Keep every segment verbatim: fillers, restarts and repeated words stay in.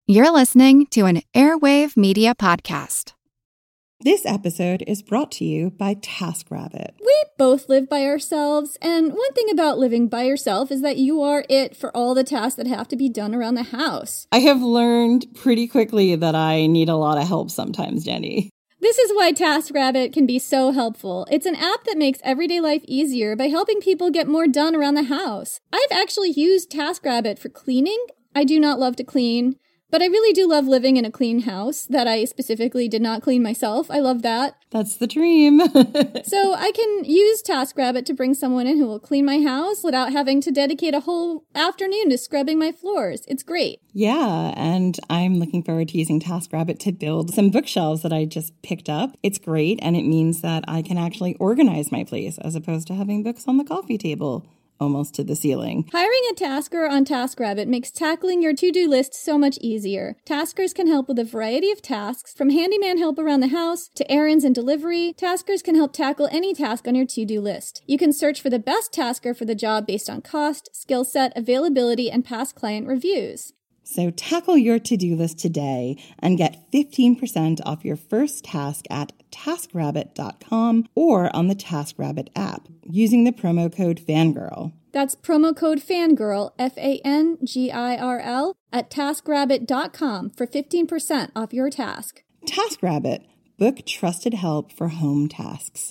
You're listening to an Airwave Media Podcast. This episode is brought to you by TaskRabbit. We both live by ourselves, and one thing about living by yourself is that you are it for all the tasks that have to be done around the house. I have learned pretty quickly that I need a lot of help sometimes, Jenny. This is why TaskRabbit can be so helpful. It's an app that makes everyday life easier by helping people get more done around the house. I've actually used TaskRabbit for cleaning. I do not love to clean. But I really do love living in a clean house that I specifically did not clean myself. I love that. That's the dream. So I can use TaskRabbit to bring someone in who will clean my house without having to dedicate a whole afternoon to scrubbing my floors. It's great. Yeah, and I'm looking forward to using TaskRabbit to build some bookshelves that I just picked up. It's great, and it means that I can actually organize my place as opposed to having books on the coffee table. Almost to the ceiling. Hiring a tasker on TaskRabbit makes tackling your to-do list so much easier. Taskers can help with a variety of tasks, from handyman help around the house to errands and delivery. Taskers can help tackle any task on your to-do list. You can search for the best tasker for the job based on cost, skill set, availability, and past client reviews. So tackle your to-do list today and get fifteen percent off your first task at task rabbit dot com or on the TaskRabbit app using the promo code FANGIRL. That's promo code FANGIRL, F A N G I R L, at task rabbit dot com for fifteen percent off your task. TaskRabbit. Book trusted help for home tasks.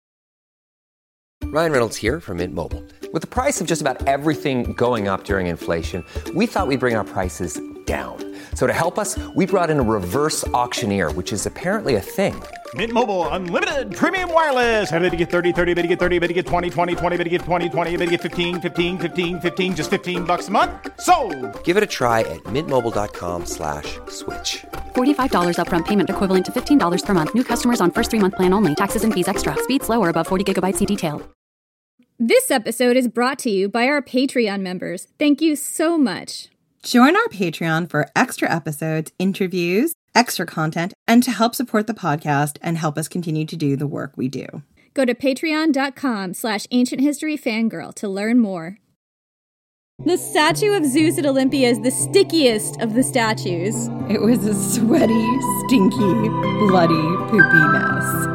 Ryan Reynolds here from Mint Mobile. With the price of just about everything going up during inflation, we thought we'd bring our prices down. So to help us, we brought in a reverse auctioneer, which is apparently a thing. Mint Mobile Unlimited Premium Wireless. How to get thirty, thirty, how to get thirty, how to get twenty, twenty, twenty, how to get twenty, twenty, how to get fifteen, fifteen, fifteen, fifteen, just fifteen bucks a month? Sold! Give it a try at mintmobile.com slash switch. forty-five dollars upfront payment equivalent to fifteen dollars per month. New customers on first three-month plan only. Taxes and fees extra. Speed slower above forty gigabytes. See detail. This episode is brought to you by our Patreon members. Thank you so much. Join our Patreon for extra episodes, interviews, extra content, and to help support the podcast and help us continue to do the work we do. Go to patreon.com slash ancient history fangirl to learn more. The statue of Zeus at Olympia is the stickiest of the statues. It was a sweaty, stinky, bloody, poopy mess.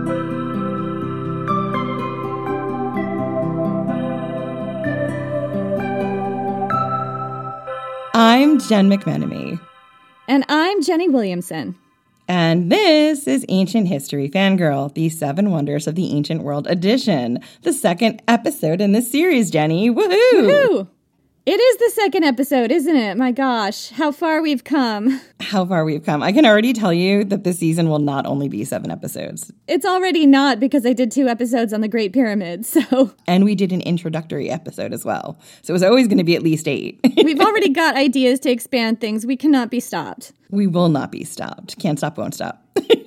I'm Jen McMenemy. And I'm Jenny Williamson. And this is Ancient History Fangirl, the Seven Wonders of the Ancient World edition. The second episode in this series, Jenny. Woohoo! Woohoo! It is the second episode, isn't it? My gosh, how far we've come. How far we've come. I can already tell you that this season will not only be seven episodes. It's already not because I did two episodes on the Great Pyramid, so... And we did an introductory episode as well. So it was always going to be at least eight. We've already got ideas to expand things. We cannot be stopped. We will not be stopped. Can't stop, won't stop.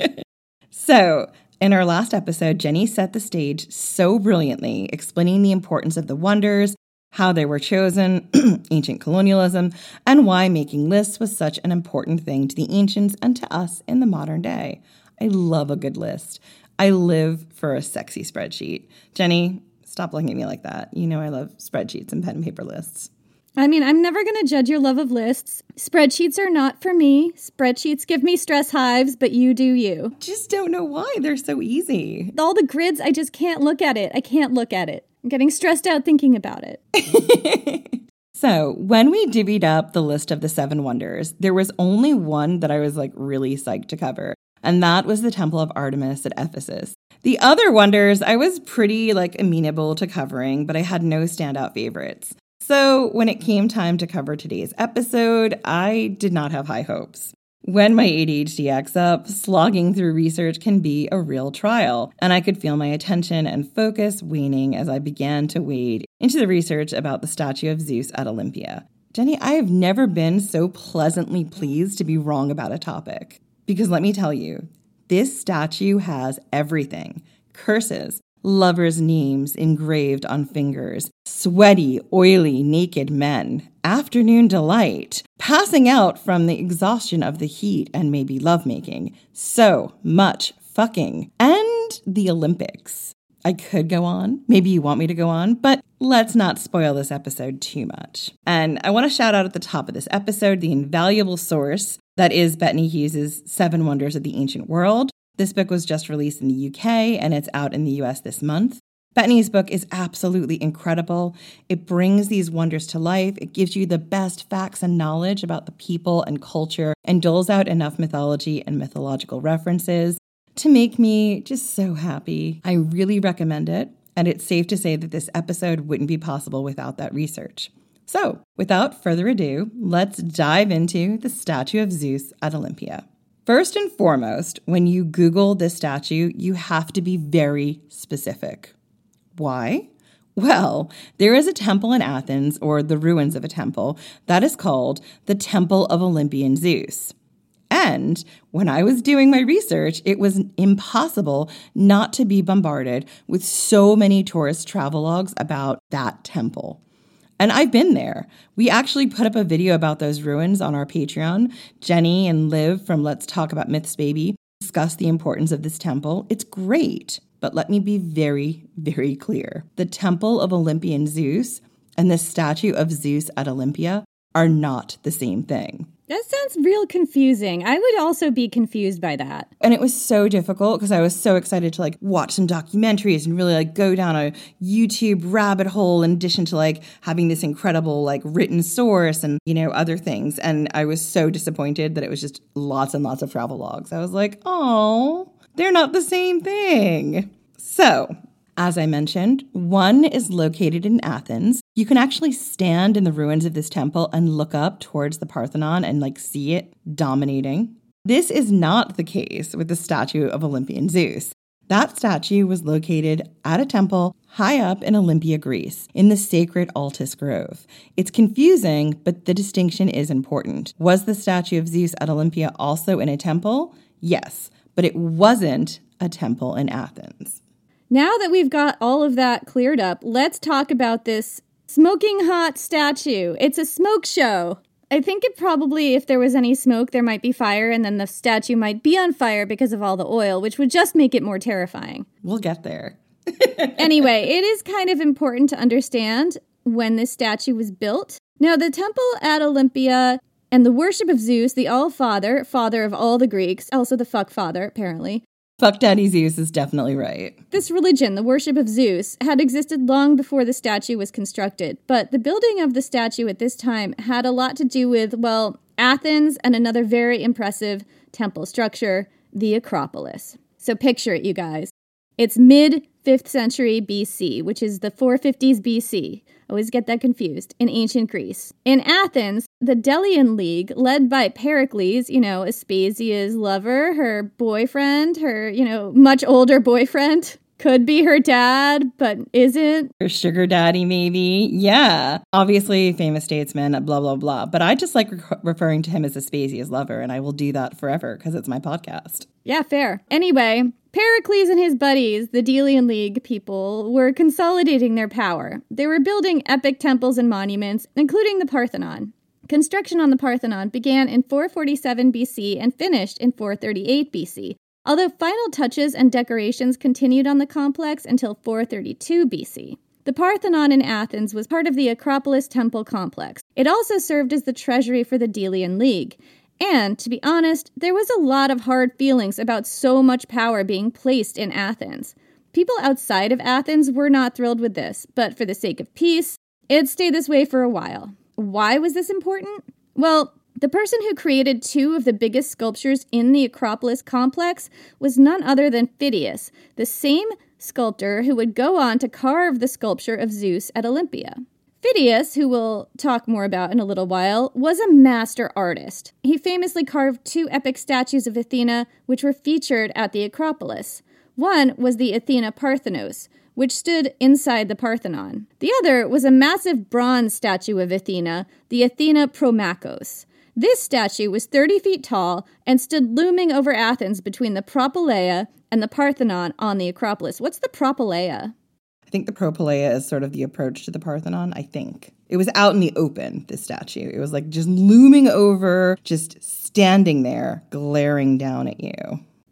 So... in our last episode, Jenny set the stage so brilliantly, explaining the importance of the wonders, how they were chosen, ancient colonialism, and why making lists was such an important thing to the ancients and to us in the modern day. I love a good list. I live for a sexy spreadsheet. Jenny, stop looking at me like that. You know I love spreadsheets and pen and paper lists. I mean, I'm never going to judge your love of lists. Spreadsheets are not for me. Spreadsheets give me stress hives, but you do you. Just don't know why. They're so easy. All the grids, I just can't look at it. I can't look at it. I'm getting stressed out thinking about it. So when we divvied up the list of the seven wonders, there was only one that I was like really psyched to cover. And that was the Temple of Artemis at Ephesus. The other wonders I was pretty like amenable to covering, but I had no standout favorites. So when it came time to cover today's episode, I did not have high hopes. When my A D H D acts up, slogging through research can be a real trial, and I could feel my attention and focus waning as I began to wade into the research about the statue of Zeus at Olympia. Jenny, I have never been so pleasantly pleased to be wrong about a topic. Because let me tell you, this statue has everything. Curses, lovers' names engraved on fingers, sweaty, oily, naked men, afternoon delight, passing out from the exhaustion of the heat and maybe lovemaking, so much fucking, and the Olympics. I could go on. Maybe you want me to go on, but let's not spoil this episode too much. And I want to shout out at the top of this episode the invaluable source that is Bettany Hughes' Seven Wonders of the Ancient World. This book was just released in the U K and it's out in the U S this month. Bettany's book is absolutely incredible. It brings these wonders to life. It gives you the best facts and knowledge about the people and culture and doles out enough mythology and mythological references to make me just so happy. I really recommend it, and it's safe to say that this episode wouldn't be possible without that research. So, without further ado, let's dive into the statue of Zeus at Olympia. First and foremost, when you Google this statue, you have to be very specific. Why? Well, there is a temple in Athens, or the ruins of a temple, that is called the Temple of Olympian Zeus. And when I was doing my research, it was impossible not to be bombarded with so many tourist travelogues about that temple. And I've been there. We actually put up a video about those ruins on our Patreon. Jenny and Liv from Let's Talk About Myths Baby discuss the importance of this temple. It's great. But let me be very, very clear. The Temple of Olympian Zeus and the statue of Zeus at Olympia are not the same thing. That sounds real confusing. I would also be confused by that. And it was so difficult because I was so excited to like watch some documentaries and really like go down a YouTube rabbit hole in addition to like having this incredible like written source and, you know, other things. And I was so disappointed that it was just lots and lots of travel logs. I was like, oh, they're not the same thing. So, as I mentioned, one is located in Athens. You can actually stand in the ruins of this temple and look up towards the Parthenon and like see it dominating. This is not the case with the statue of Olympian Zeus. That statue was located at a temple high up in Olympia, Greece, in the sacred Altus Grove. It's confusing, but the distinction is important. Was the statue of Zeus at Olympia also in a temple? Yes, but it wasn't a temple in Athens. Now that we've got all of that cleared up, let's talk about this smoking hot statue. It's a smoke show. I think it probably, if there was any smoke, there might be fire, and then the statue might be on fire because of all the oil, which would just make it more terrifying. We'll get there. Anyway, it is kind of important to understand when this statue was built. Now, the temple at Olympia and the worship of Zeus, the All-Father, father of all the Greeks, also the fuck father, apparently. Fuck Daddy Zeus is definitely right. This religion, the worship of Zeus, had existed long before the statue was constructed, but the building of the statue at this time had a lot to do with, well, Athens and another very impressive temple structure, the Acropolis. So picture it, you guys. It's mid-fifth century B C, which is the four fifties B C. Always get that confused, in ancient Greece. In Athens, the Delian League, led by Pericles, you know, Aspasia's lover, her boyfriend, her, you know, much older boyfriend, could be her dad, but isn't. Her sugar daddy, maybe. Yeah. Obviously, famous statesman, blah, blah, blah. But I just like re- referring to him as Aspasia's lover, and I will do that forever because it's my podcast. Yeah, fair. Anyway, Pericles and his buddies, the Delian League people, were consolidating their power. They were building epic temples and monuments, including the Parthenon. Construction on the Parthenon began in four forty-seven B C and finished in four thirty-eight B C, although final touches and decorations continued on the complex until four thirty-two B C. The Parthenon in Athens was part of the Acropolis temple complex. It also served as the treasury for the Delian League. And, to be honest, there was a lot of hard feelings about so much power being placed in Athens. People outside of Athens were not thrilled with this, but for the sake of peace, it stayed this way for a while. Why was this important? Well, the person who created two of the biggest sculptures in the Acropolis complex was none other than Phidias, the same sculptor who would go on to carve the sculpture of Zeus at Olympia. Phidias, who we'll talk more about in a little while, was a master artist. He famously carved two epic statues of Athena, which were featured at the Acropolis. One was the Athena Parthenos, which stood inside the Parthenon. The other was a massive bronze statue of Athena, the Athena Promachos. This statue was thirty feet tall and stood looming over Athens between the Propylaea and the Parthenon on the Acropolis. What's the Propylaea? I think the Propylaea is sort of the approach to the Parthenon, I think. It was out in the open, this statue. It was like just looming over, just standing there, glaring down at you.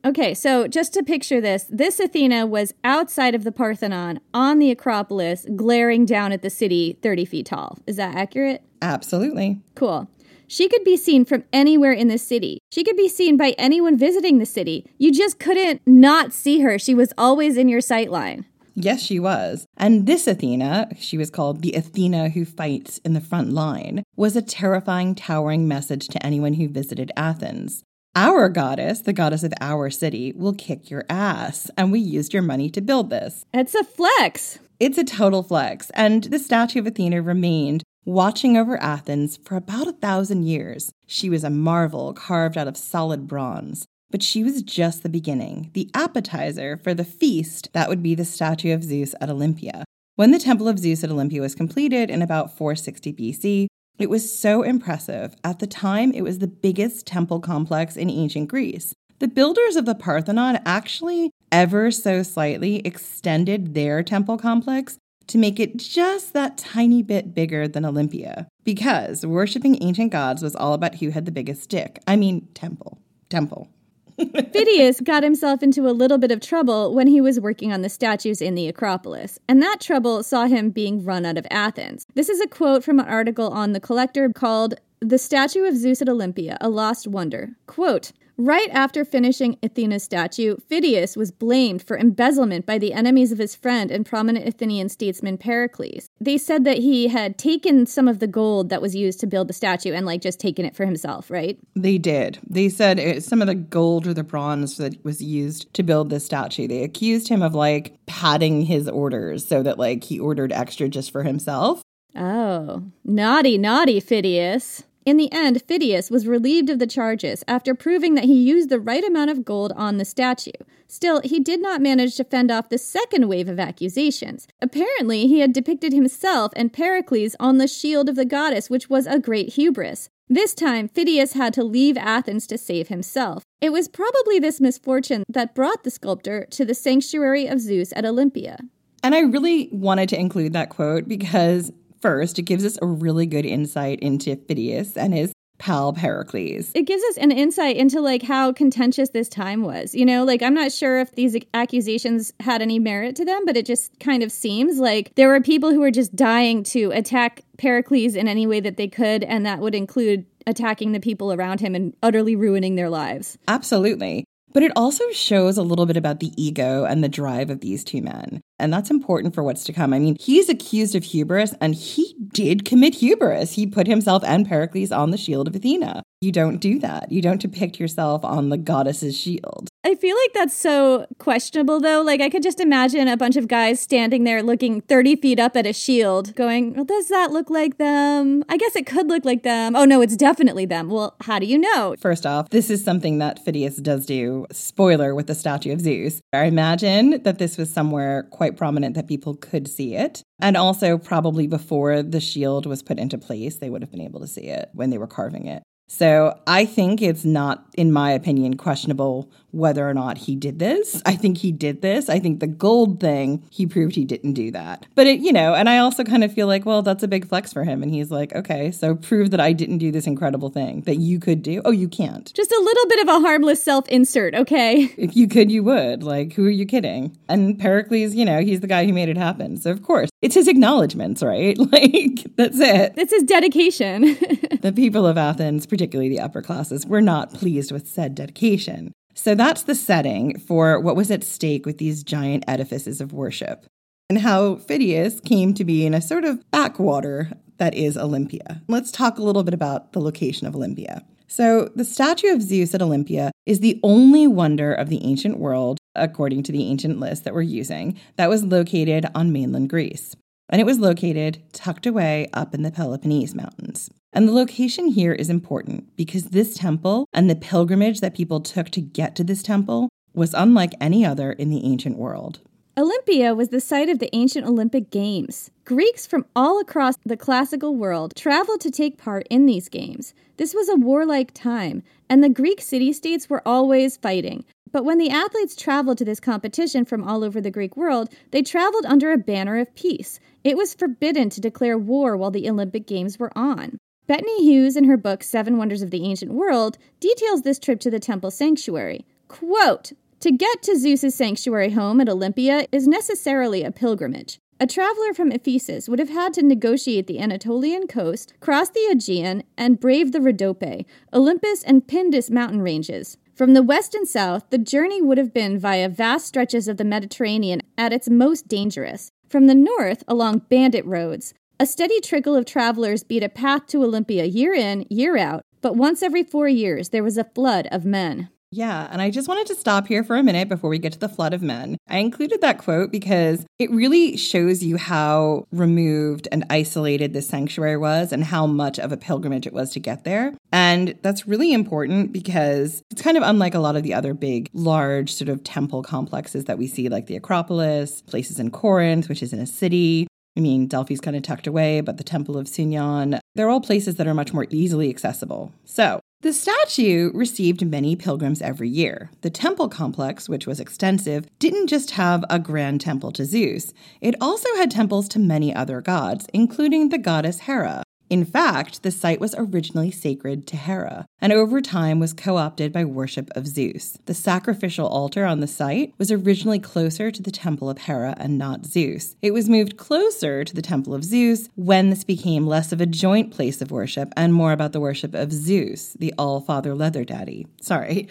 Okay, so just to picture this, this Athena was outside of the Parthenon on the Acropolis, glaring down at the city thirty feet tall. Is that accurate? Absolutely. Cool. She could be seen from anywhere in the city. She could be seen by anyone visiting the city. You just couldn't not see her. She was always in your sight line. Yes, she was. And this Athena, she was called the Athena who fights in the front line, was a terrifying, towering message to anyone who visited Athens. Our goddess, the goddess of our city, will kick your ass, and we used your money to build this. It's a flex. It's a total flex, and the statue of Athena remained watching over Athens for about a thousand years. She was a marvel carved out of solid bronze. But she was just the beginning, the appetizer for the feast that would be the statue of Zeus at Olympia. When the Temple of Zeus at Olympia was completed in about four sixty B C, it was so impressive. At the time, it was the biggest temple complex in ancient Greece. The builders of the Parthenon actually ever so slightly extended their temple complex to make it just that tiny bit bigger than Olympia. Because worshipping ancient gods was all about who had the biggest dick. I mean, temple. Temple. Phidias got himself into a little bit of trouble when he was working on the statues in the Acropolis, and that trouble saw him being run out of Athens. This is a quote from an article on The Collector called "The Statue of Zeus at Olympia, a Lost Wonder." Quote, "Right after finishing Athena's statue, Phidias was blamed for embezzlement by the enemies of his friend and prominent Athenian statesman Pericles. They said that he had taken some of the gold that was used to build the statue and, like, just taken it for himself, right?" They did. They said it, some of the gold or the bronze that was used to build this statue, they accused him of, like, padding his orders so that, like, he ordered extra just for himself. Oh, naughty, naughty Phidias. In the end, Phidias was relieved of the charges after proving that he used the right amount of gold on the statue. Still, he did not manage to fend off the second wave of accusations. Apparently, he had depicted himself and Pericles on the shield of the goddess, which was a great hubris. This time, Phidias had to leave Athens to save himself. It was probably this misfortune that brought the sculptor to the sanctuary of Zeus at Olympia. And I really wanted to include that quote because first, it gives us a really good insight into Phidias and his pal Pericles. It gives us an insight into, like, how contentious this time was. You know, like, I'm not sure if these accusations had any merit to them, but it just kind of seems like there were people who were just dying to attack Pericles in any way that they could, and that would include attacking the people around him and utterly ruining their lives. Absolutely. But it also shows a little bit about the ego and the drive of these two men. And that's important for what's to come. I mean, he's accused of hubris, and he did commit hubris. He put himself and Pericles on the shield of Athena. You don't do that. You don't depict yourself on the goddess's shield. I feel like that's so questionable, though. Like, I could just imagine a bunch of guys standing there looking thirty feet up at a shield going, well, does that look like them? I guess it could look like them. Oh, no, it's definitely them. Well, how do you know? First off, this is something that Phidias does do. Spoiler with the statue of Zeus. I imagine that this was somewhere quite prominent that people could see it. And also probably before the shield was put into place, they would have been able to see it when they were carving it. So I think it's not, in my opinion, questionable whether or not he did this. I think he did this. I think the gold thing, he proved he didn't do that. But, it, you know, and I also kind of feel like, well, that's a big flex for him. And he's like, okay, so prove that I didn't do this incredible thing that you could do. Oh, you can't. Just a little bit of a harmless self-insert, okay? If you could, you would. Like, who are you kidding? And Pericles, you know, he's the guy who made it happen. So, of course, it's his acknowledgments, right? Like, that's it. It's his dedication. The people of Athens, particularly the upper classes, were not pleased with said dedication. So that's the setting for what was at stake with these giant edifices of worship, and how Phidias came to be in a sort of backwater that is Olympia. Let's talk a little bit about the location of Olympia. So the statue of Zeus at Olympia is the only wonder of the ancient world, according to the ancient list that we're using, that was located on mainland Greece. And it was located tucked away up in the Peloponnese Mountains. And the location here is important because this temple and the pilgrimage that people took to get to this temple was unlike any other in the ancient world. Olympia was the site of the ancient Olympic Games. Greeks from all across the classical world traveled to take part in these games. This was a warlike time, and the Greek city-states were always fighting. But when the athletes traveled to this competition from all over the Greek world, they traveled under a banner of peace. It was forbidden to declare war while the Olympic Games were on. Bettany Hughes, in her book Seven Wonders of the Ancient World, details this trip to the temple sanctuary. Quote, "To get to Zeus's sanctuary home at Olympia is necessarily a pilgrimage. A traveler from Ephesus would have had to negotiate the Anatolian coast, cross the Aegean, and brave the Rhodope, Olympus, and Pindus mountain ranges. From the west and south, the journey would have been via vast stretches of the Mediterranean at its most dangerous. From the north, along bandit roads. A steady trickle of travelers beat a path to Olympia year in, year out, but once every four years there was a flood of men." Yeah, and I just wanted to stop here for a minute before we get to the flood of men. I included that quote because it really shows you how removed and isolated this sanctuary was and how much of a pilgrimage it was to get there. And that's really important because it's kind of unlike a lot of the other big, large sort of temple complexes that we see, like the Acropolis, places in Corinth, which is in a city. I mean, Delphi's kind of tucked away, but the Temple of Sunion, they're all places that are much more easily accessible. So, the statue received many pilgrims every year. The temple complex, which was extensive, didn't just have a grand temple to Zeus. It also had temples to many other gods, including the goddess Hera. In fact, the site was originally sacred to Hera, and over time was co-opted by worship of Zeus. The sacrificial altar on the site was originally closer to the temple of Hera and not Zeus. It was moved closer to the temple of Zeus when this became less of a joint place of worship and more about the worship of Zeus, the all-father leather daddy. Sorry.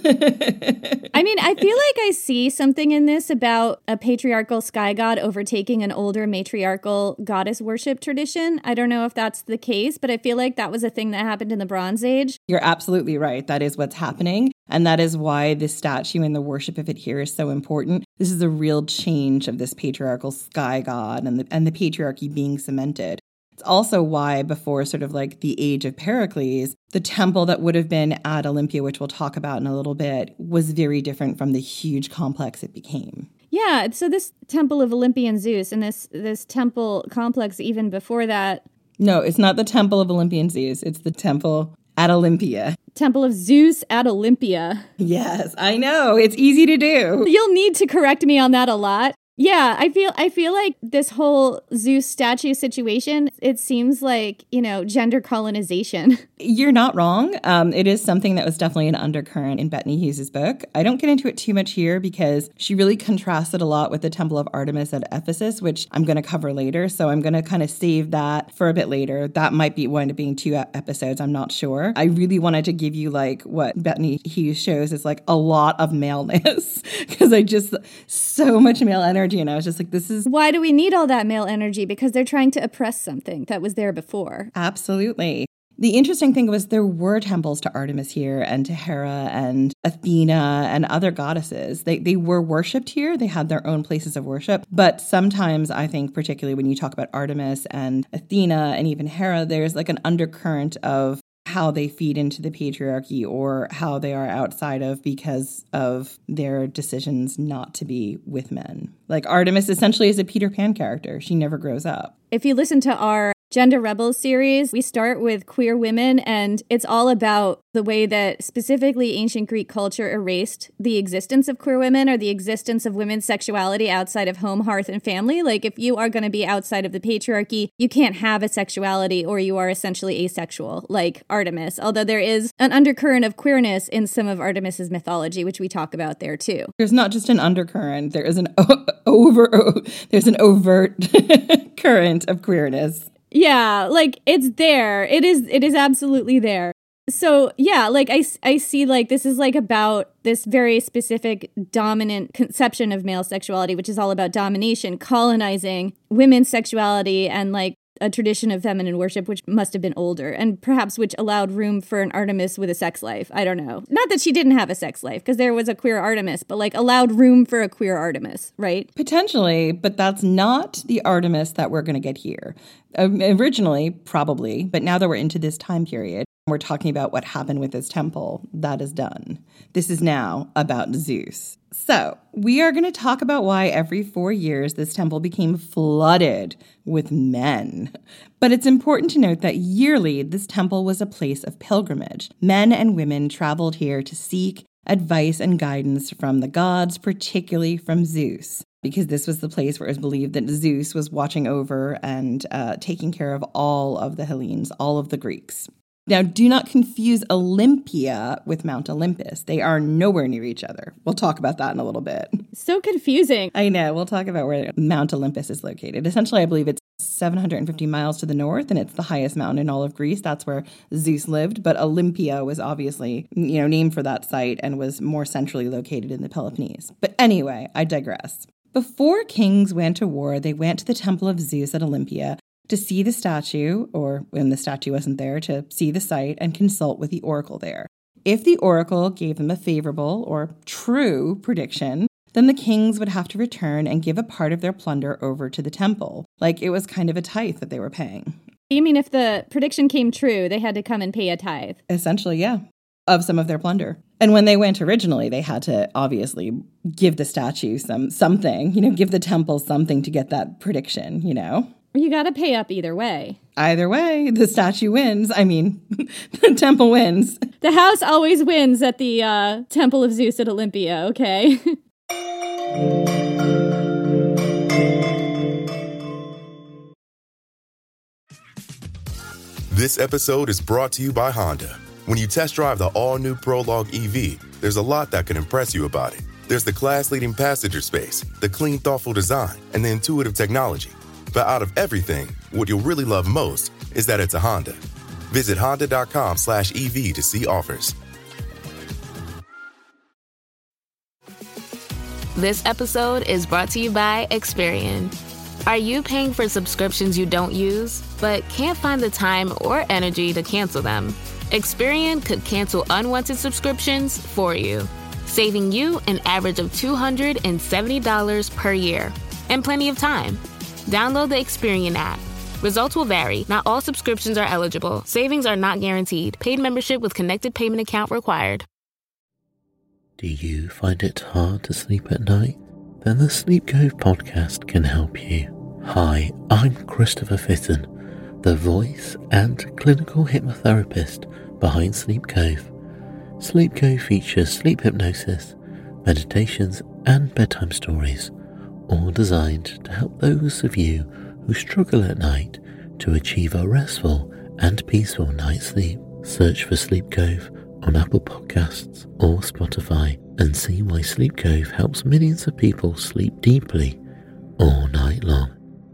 I mean, I feel like I see something in this about a patriarchal sky god overtaking an older matriarchal goddess worship tradition. I don't know if that's the case, but I feel like that was a thing that happened in the Bronze Age. You're absolutely right. That is what's happening. And that is why this statue and the worship of it here is so important. This is a real change of this patriarchal sky god and the, and the patriarchy being cemented. It's also why before sort of like the age of Pericles, the temple that would have been at Olympia, which we'll talk about in a little bit, was very different from the huge complex it became. Yeah, so this temple of Olympian Zeus and this this temple complex even before that. No, it's not the temple of Olympian Zeus. It's the temple at Olympia. Temple of Zeus at Olympia. Yes, I know. It's easy to do. You'll need to correct me on that a lot. Yeah, I feel I feel like this whole Zeus statue situation, it seems like, you know, gender colonization. You're not wrong. Um, it is something that was definitely an undercurrent in Bettany Hughes' book. I don't get into it too much here because she really contrasted a lot with the Temple of Artemis at Ephesus, which I'm going to cover later. So I'm going to kind of save that for a bit later. That might be wind up being two episodes. I'm not sure. I really wanted to give you like what Bettany Hughes shows is like a lot of maleness because I just, so much male energy. And I was just like, this is... Why do we need all that male energy? Because they're trying to oppress something that was there before. Absolutely. The interesting thing was there were temples to Artemis here and to Hera and Athena and other goddesses. They they were worshipped here. They had their own places of worship. But sometimes I think, particularly when you talk about Artemis and Athena and even Hera, there's like an undercurrent of how they feed into the patriarchy or how they are outside of because of their decisions not to be with men. Like Artemis essentially is a Peter Pan character. She never grows up. If you listen to our Gender Rebels series, we start with queer women, and it's all about the way that specifically ancient Greek culture erased the existence of queer women or the existence of women's sexuality outside of home, hearth, and family. Like, if you are going to be outside of the patriarchy, you can't have a sexuality or you are essentially asexual, like Artemis. Although there is an undercurrent of queerness in some of Artemis's mythology, which we talk about there too. There's not just an undercurrent, there is an o- over, o- there's an overt current of queerness. Yeah, like it's there. It is it is absolutely there. So, yeah, like I, I see like this is like about this very specific dominant conception of male sexuality, which is all about domination, colonizing women's sexuality and like a tradition of feminine worship, which must have been older and perhaps which allowed room for an Artemis with a sex life. I don't know. Not that she didn't have a sex life because there was a queer Artemis, but like allowed room for a queer Artemis, right? Potentially, but that's not the Artemis that we're going to get here. Um, originally, probably, but now that we're into this time period, we're talking about what happened with this temple. That is done. This is now about Zeus. So we are going to talk about why every four years this temple became flooded with men. But it's important to note that yearly this temple was a place of pilgrimage. Men and women traveled here to seek advice and guidance from the gods, particularly from Zeus, because this was the place where it was believed that Zeus was watching over and uh, taking care of all of the Hellenes, all of the Greeks. Now, do not confuse Olympia with Mount Olympus. They are nowhere near each other. We'll talk about that in a little bit. So confusing. I know. We'll talk about where Mount Olympus is located. Essentially, I believe it's seven hundred fifty miles to the north, and it's the highest mountain in all of Greece. That's where Zeus lived. But Olympia was obviously, you know, named for that site and was more centrally located in the Peloponnese. But anyway, I digress. Before kings went to war, they went to the temple of Zeus at Olympia to see the statue, or when the statue wasn't there, to see the site and consult with the oracle there. If the oracle gave them a favorable or true prediction, then the kings would have to return and give a part of their plunder over to the temple. Like it was kind of a tithe that they were paying. You mean if the prediction came true, they had to come and pay a tithe? Essentially, yeah, of some of their plunder. And when they went originally, they had to obviously give the statue some something, you know, give the temple something to get that prediction, you know? You got to pay up either way. Either way, the statue wins. I mean, the temple wins. The house always wins at the uh, Temple of Zeus at Olympia, okay? This episode is brought to you by Honda. When you test drive the all-new Prologue E V, there's a lot that can impress you about it. There's the class-leading passenger space, the clean, thoughtful design, and the intuitive technology. But out of everything, what you'll really love most is that it's a Honda. Visit honda.com slash EV to see offers. This episode is brought to you by Experian. Are you paying for subscriptions you don't use, but can't find the time or energy to cancel them? Experian could cancel unwanted subscriptions for you, saving you an average of two hundred seventy dollars per year and plenty of time. Download the Experian app. Results will vary. Not all subscriptions are eligible. Savings are not guaranteed. Paid membership with connected payment account required. Do you find it hard to sleep at night? Then the Sleep Cove podcast can help you. Hi, I'm Christopher Fitton, the voice and clinical hypnotherapist behind Sleep Cove. Sleep Cove features sleep hypnosis, meditations, and bedtime stories, all designed to help those of you who struggle at night to achieve a restful and peaceful night's sleep. Search for Sleep Cove on Apple Podcasts or Spotify and see why Sleep Cove helps millions of people sleep deeply all night long.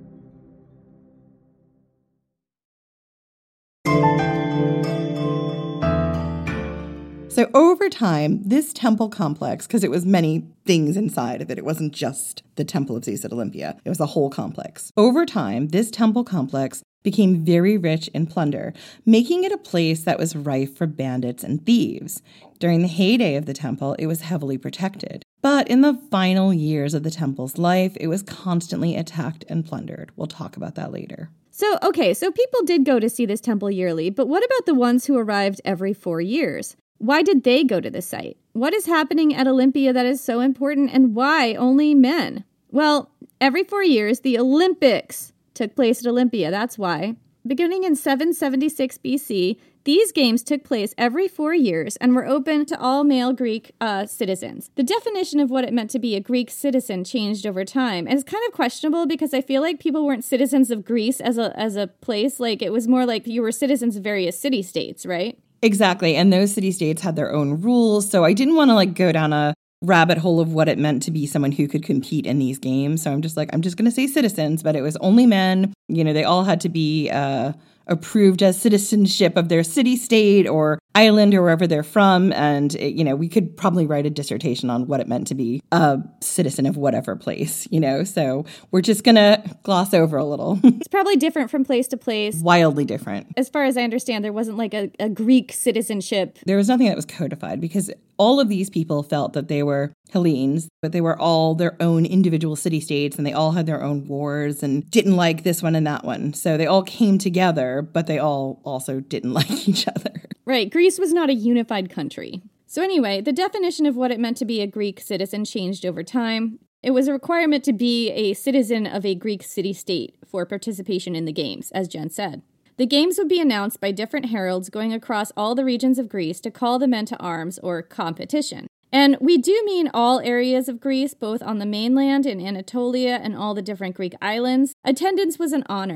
So over time, this temple complex, because it was many things inside of it, it wasn't just the Temple of Zeus at Olympia, it was a whole complex. Over time, this temple complex became very rich in plunder, making it a place that was rife for bandits and thieves. During the heyday of the temple, it was heavily protected. But in the final years of the temple's life, it was constantly attacked and plundered. We'll talk about that later. So, okay, so people did go to see this temple yearly, but what about the ones who arrived every four years? Why did they go to the site? What is happening at Olympia that is so important, and why only men? Well, every four years, the Olympics took place at Olympia, that's why. Beginning in seven seventy-six B C, these games took place every four years and were open to all male Greek uh, citizens. The definition of what it meant to be a Greek citizen changed over time, and it's kind of questionable because I feel like people weren't citizens of Greece as a as a place. Like, it was more like you were citizens of various city-states, right? Exactly. And those city-states had their own rules. So I didn't want to like go down a rabbit hole of what it meant to be someone who could compete in these games. So I'm just like, I'm just going to say citizens, but it was only men. You know, they all had to be uh, approved as citizenship of their city-state or island or wherever they're from. And, it, you know, we could probably write a dissertation on what it meant to be a citizen of whatever place, you know. So we're just going to gloss over a little. It's probably different from place to place. Wildly different. As far as I understand, there wasn't like a, a Greek citizenship. There was nothing that was codified because all of these people felt that they were Hellenes, but they were all their own individual city-states and they all had their own wars and didn't like this one and that one. So they all came together, but they all also didn't like each other. Right. Greece was not a unified country. So anyway, the definition of what it meant to be a Greek citizen changed over time. It was a requirement to be a citizen of a Greek city-state for participation in the games, as Jen said. The games would be announced by different heralds going across all the regions of Greece to call the men to arms or competition. And we do mean all areas of Greece, both on the mainland in Anatolia and all the different Greek islands. Attendance was an honor.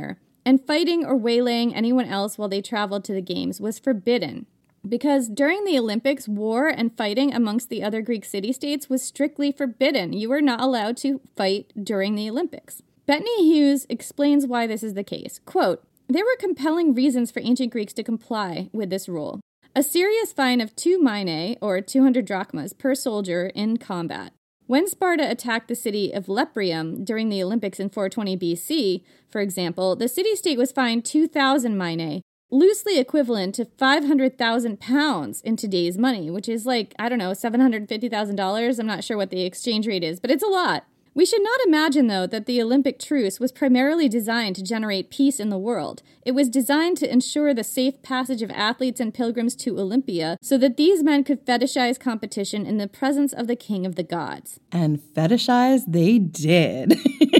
and fighting or waylaying anyone else while they traveled to the games was forbidden. Because during the Olympics, war and fighting amongst the other Greek city-states was strictly forbidden. You were not allowed to fight during the Olympics. Bettany Hughes explains why this is the case. Quote, "There were compelling reasons for ancient Greeks to comply with this rule. A serious fine of two minae, or two hundred drachmas, per soldier in combat. When Sparta attacked the city of Leprium during the Olympics in four twenty B C, for example, the city-state was fined two thousand minae, loosely equivalent to five hundred thousand pounds in today's money, which is like, I don't know, seven hundred fifty thousand dollars. I'm not sure what the exchange rate is, but it's a lot. We should not imagine, though, that the Olympic truce was primarily designed to generate peace in the world. It was designed to ensure the safe passage of athletes and pilgrims to Olympia so that these men could fetishize competition in the presence of the king of the gods." And fetishize they did.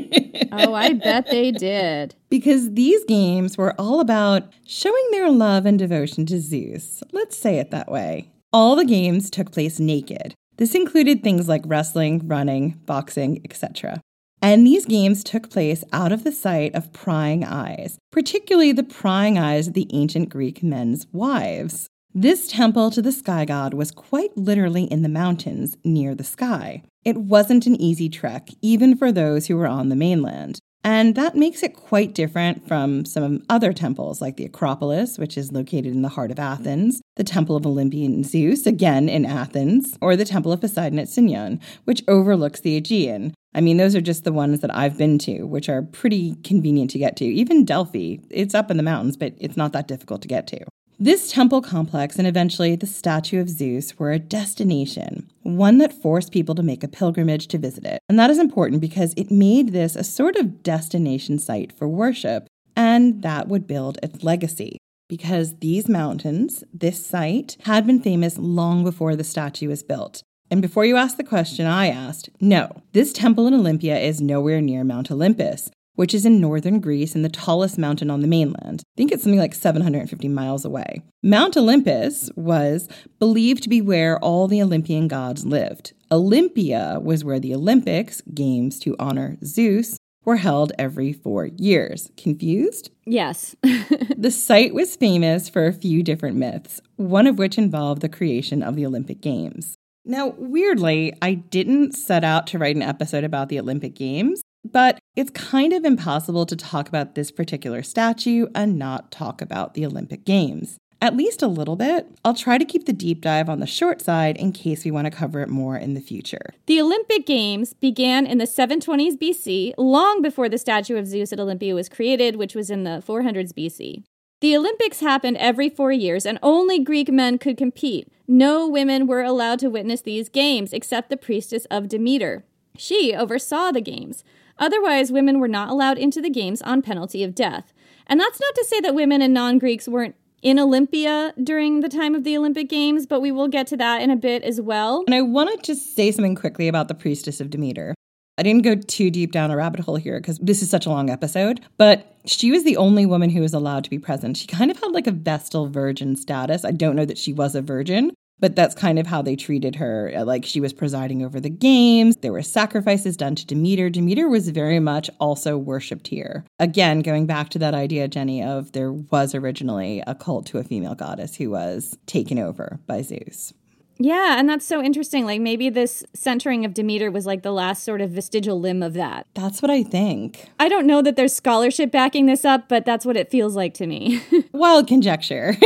Oh, I bet they did. Because these games were all about showing their love and devotion to Zeus. Let's say it that way. All the games took place naked. This included things like wrestling, running, boxing, et cetera. And these games took place out of the sight of prying eyes, particularly the prying eyes of the ancient Greek men's wives. This temple to the sky god was quite literally in the mountains near the sky. It wasn't an easy trek, even for those who were on the mainland. And that makes it quite different from some other temples like the Acropolis, which is located in the heart of Athens, the Temple of Olympian Zeus, again in Athens, or the Temple of Poseidon at Sinion, which overlooks the Aegean. I mean, those are just the ones that I've been to, which are pretty convenient to get to. Even Delphi, it's up in the mountains, but it's not that difficult to get to. This temple complex and eventually the statue of Zeus were a destination, one that forced people to make a pilgrimage to visit it. And that is important because it made this a sort of destination site for worship, and that would build its legacy. Because these mountains, this site, had been famous long before the statue was built. And before you ask the question I asked, no, this temple in Olympia is nowhere near Mount Olympus, which is in northern Greece and the tallest mountain on the mainland. I think it's something like seven hundred fifty miles away. Mount Olympus was believed to be where all the Olympian gods lived. Olympia was where the Olympics, games to honor Zeus, were held every four years. Confused? Yes. The site was famous for a few different myths, one of which involved the creation of the Olympic Games. Now, weirdly, I didn't set out to write an episode about the Olympic Games, but it's kind of impossible to talk about this particular statue and not talk about the Olympic Games. At least a little bit. I'll try to keep the deep dive on the short side in case we want to cover it more in the future. The Olympic Games began in the seven twenties B C, long before the statue of Zeus at Olympia was created, which was in the four hundreds B C. The Olympics happened every four years, and only Greek men could compete. No women were allowed to witness these games, except the priestess of Demeter. She oversaw the games. Otherwise, women were not allowed into the games on penalty of death. And that's not to say that women and non-Greeks weren't in Olympia during the time of the Olympic Games, but we will get to that in a bit as well. And I want to just say something quickly about the priestess of Demeter. I didn't go too deep down a rabbit hole here because this is such a long episode, but she was the only woman who was allowed to be present. She kind of had like a Vestal virgin status. I don't know that she was a virgin, but that's kind of how they treated her. Like, she was presiding over the games. There were sacrifices done to Demeter. Demeter was very much also worshipped here. Again, going back to that idea, Jenny, of there was originally a cult to a female goddess who was taken over by Zeus. Yeah, and that's so interesting. Like, maybe this centering of Demeter was like the last sort of vestigial limb of that. That's what I think. I don't know that there's scholarship backing this up, but that's what it feels like to me. Wild conjecture.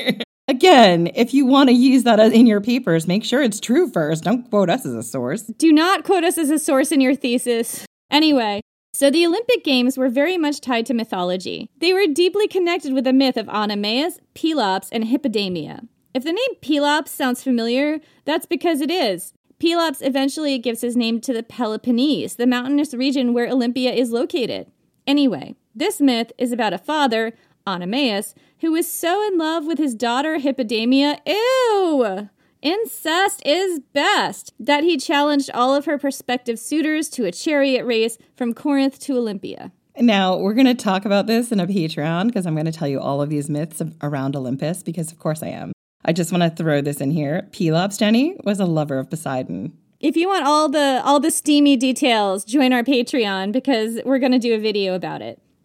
Again, if you want to use that in your papers, make sure it's true first. Don't quote us as a source. Do not quote us as a source in your thesis. Anyway, so the Olympic Games were very much tied to mythology. They were deeply connected with the myth of Oenomaus, Pelops, and Hippodamia. If the name Pelops sounds familiar, that's because it is. Pelops eventually gives his name to the Peloponnese, the mountainous region where Olympia is located. Anyway, this myth is about a father, Oenomaus, who was so in love with his daughter Hippodamia, ew, incest is best, that he challenged all of her prospective suitors to a chariot race from Corinth to Olympia. Now, we're going to talk about this in a Patreon because I'm going to tell you all of these myths around Olympus because, of course, I am. I just want to throw this in here. Pelops, Jenny, was a lover of Poseidon. If you want all the all the steamy details, join our Patreon because we're going to do a video about it.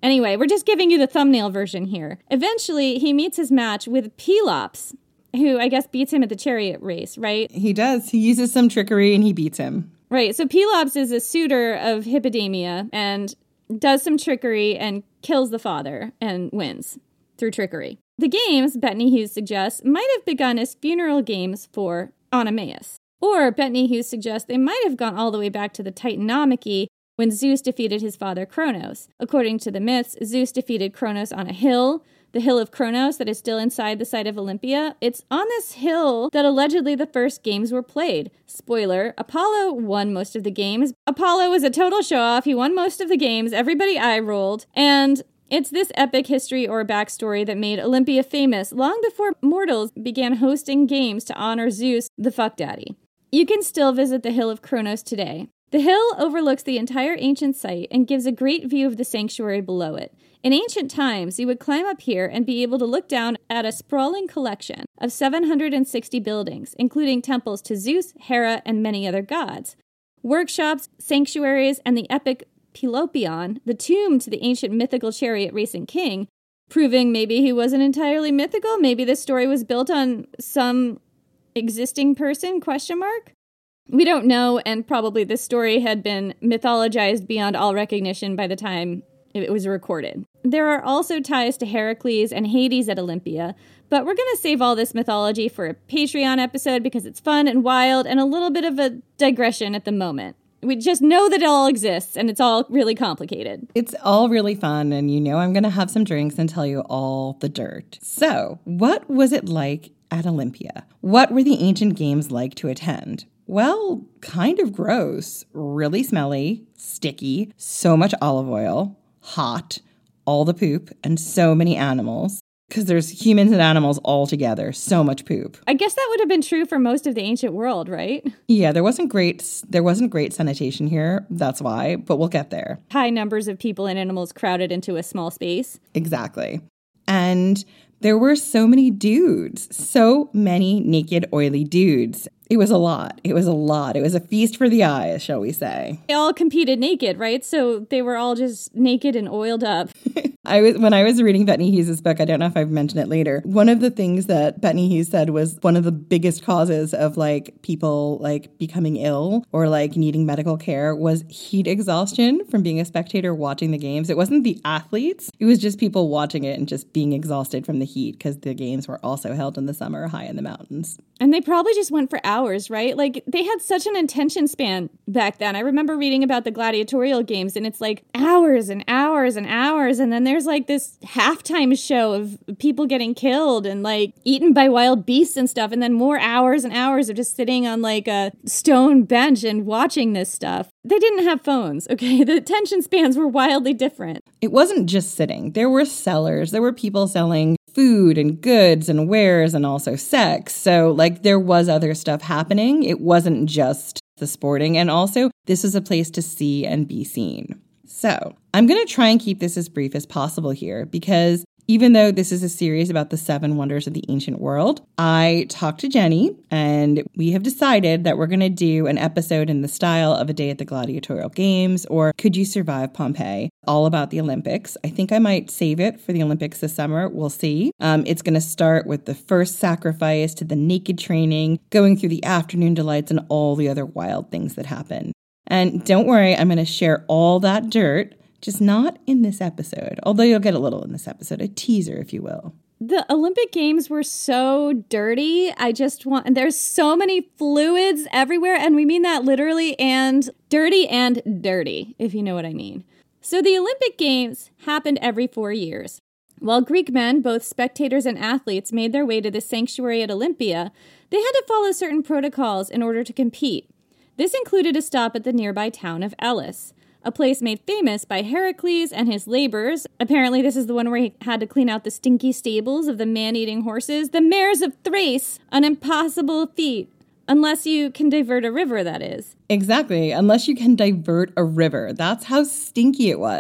Anyway, we're just giving you the thumbnail version here. Eventually, he meets his match with Pelops, who I guess beats him at the chariot race, right? He does. He uses some trickery and he beats him. Right. So Pelops is a suitor of Hippodamia and does some trickery and kills the father and wins through trickery. The games, Bettany Hughes suggests, might have begun as funeral games for Oenomaus. Or Bettany Hughes suggests they might have gone all the way back to the Titanomachy when Zeus defeated his father Kronos. According to the myths, Zeus defeated Kronos on a hill, the Hill of Kronos that is still inside the site of Olympia. It's on this hill that allegedly the first games were played. Spoiler, Apollo won most of the games. Apollo was a total show-off. He won most of the games. Everybody eye-rolled. And it's this epic history or backstory that made Olympia famous long before mortals began hosting games to honor Zeus, the fuck daddy. You can still visit the Hill of Kronos today. The hill overlooks the entire ancient site and gives a great view of the sanctuary below it. In ancient times, you would climb up here and be able to look down at a sprawling collection of seven hundred sixty buildings, including temples to Zeus, Hera, and many other gods, workshops, sanctuaries, and the epic Pelopion, the tomb to the ancient mythical chariot racing king, proving maybe he wasn't entirely mythical, maybe this story was built on some existing person, question mark? We don't know, and probably this story had been mythologized beyond all recognition by the time it was recorded. There are also ties to Heracles and Hades at Olympia, but we're going to save all this mythology for a Patreon episode because it's fun and wild and a little bit of a digression at the moment. We just know that it all exists, and it's all really complicated. It's all really fun, and you know I'm going to have some drinks and tell you all the dirt. So, what was it like at Olympia? What were the ancient games like to attend? Well, kind of gross, really smelly, sticky, so much olive oil, hot, all the poop, and so many animals. Because there's humans and animals all together, so much poop. I guess that would have been true for most of the ancient world, right? Yeah, there wasn't great there wasn't great sanitation here, that's why, but we'll get there. High numbers of people and animals crowded into a small space. Exactly. And there were so many dudes, so many naked, oily dudes. It was a lot. It was a lot. It was a feast for the eyes, shall we say. They all competed naked, right? So they were all just naked and oiled up. I was when I was reading Bettany Hughes' book, I don't know if I've mentioned it later, one of the things that Bettany Hughes said was one of the biggest causes of like people like becoming ill or like needing medical care was heat exhaustion from being a spectator watching the games. It wasn't the athletes. It was just people watching it and just being exhausted from the heat because the games were also held in the summer high in the mountains. And they probably just went for hours, right? Like, they had such an attention span back then. I remember reading about the gladiatorial games, and it's like hours and hours and hours, and then there's like this halftime show of people getting killed and like eaten by wild beasts and stuff, and then more hours and hours of just sitting on like a stone bench and watching this stuff. They didn't have phones, okay? The attention spans were wildly different. It wasn't just sitting. There were sellers. There were people selling food and goods and wares and also sex. So like there was other stuff happening. It wasn't just the sporting. And also this was a place to see and be seen. So I'm going to try and keep this as brief as possible here because even though this is a series about the seven wonders of the ancient world, I talked to Jenny and we have decided that we're going to do an episode in the style of A Day at the Gladiatorial Games or Could You Survive Pompeii, all about the Olympics. I think I might save it for the Olympics this summer. We'll see. Um, it's going to start with the first sacrifice to the naked training, going through the afternoon delights and all the other wild things that happen. And don't worry, I'm going to share all that dirt, just not in this episode, although you'll get a little in this episode, a teaser, if you will. The Olympic Games were so dirty. I just want, there's so many fluids everywhere, and we mean that literally, and dirty and dirty, if you know what I mean. So the Olympic Games happened every four years. While Greek men, both spectators and athletes, made their way to the sanctuary at Olympia, they had to follow certain protocols in order to compete. This included a stop at the nearby town of Elis, a place made famous by Heracles and his laborers. Apparently this is the one where he had to clean out the stinky stables of the man-eating horses, the mares of Thrace, an impossible feat. Unless you can divert a river, that is. Exactly, unless you can divert a river. That's how stinky it was.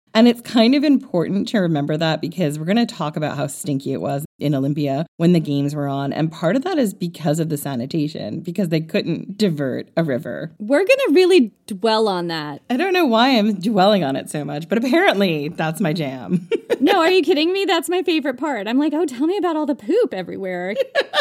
And it's kind of important to remember that because we're going to talk about how stinky it was in Olympia when the games were on. And part of that is because of the sanitation, because they couldn't divert a river. We're going to really dwell on that. I don't know why I'm dwelling on it so much, but apparently that's my jam. No, are you kidding me? That's my favorite part. I'm like, oh, tell me about all the poop everywhere.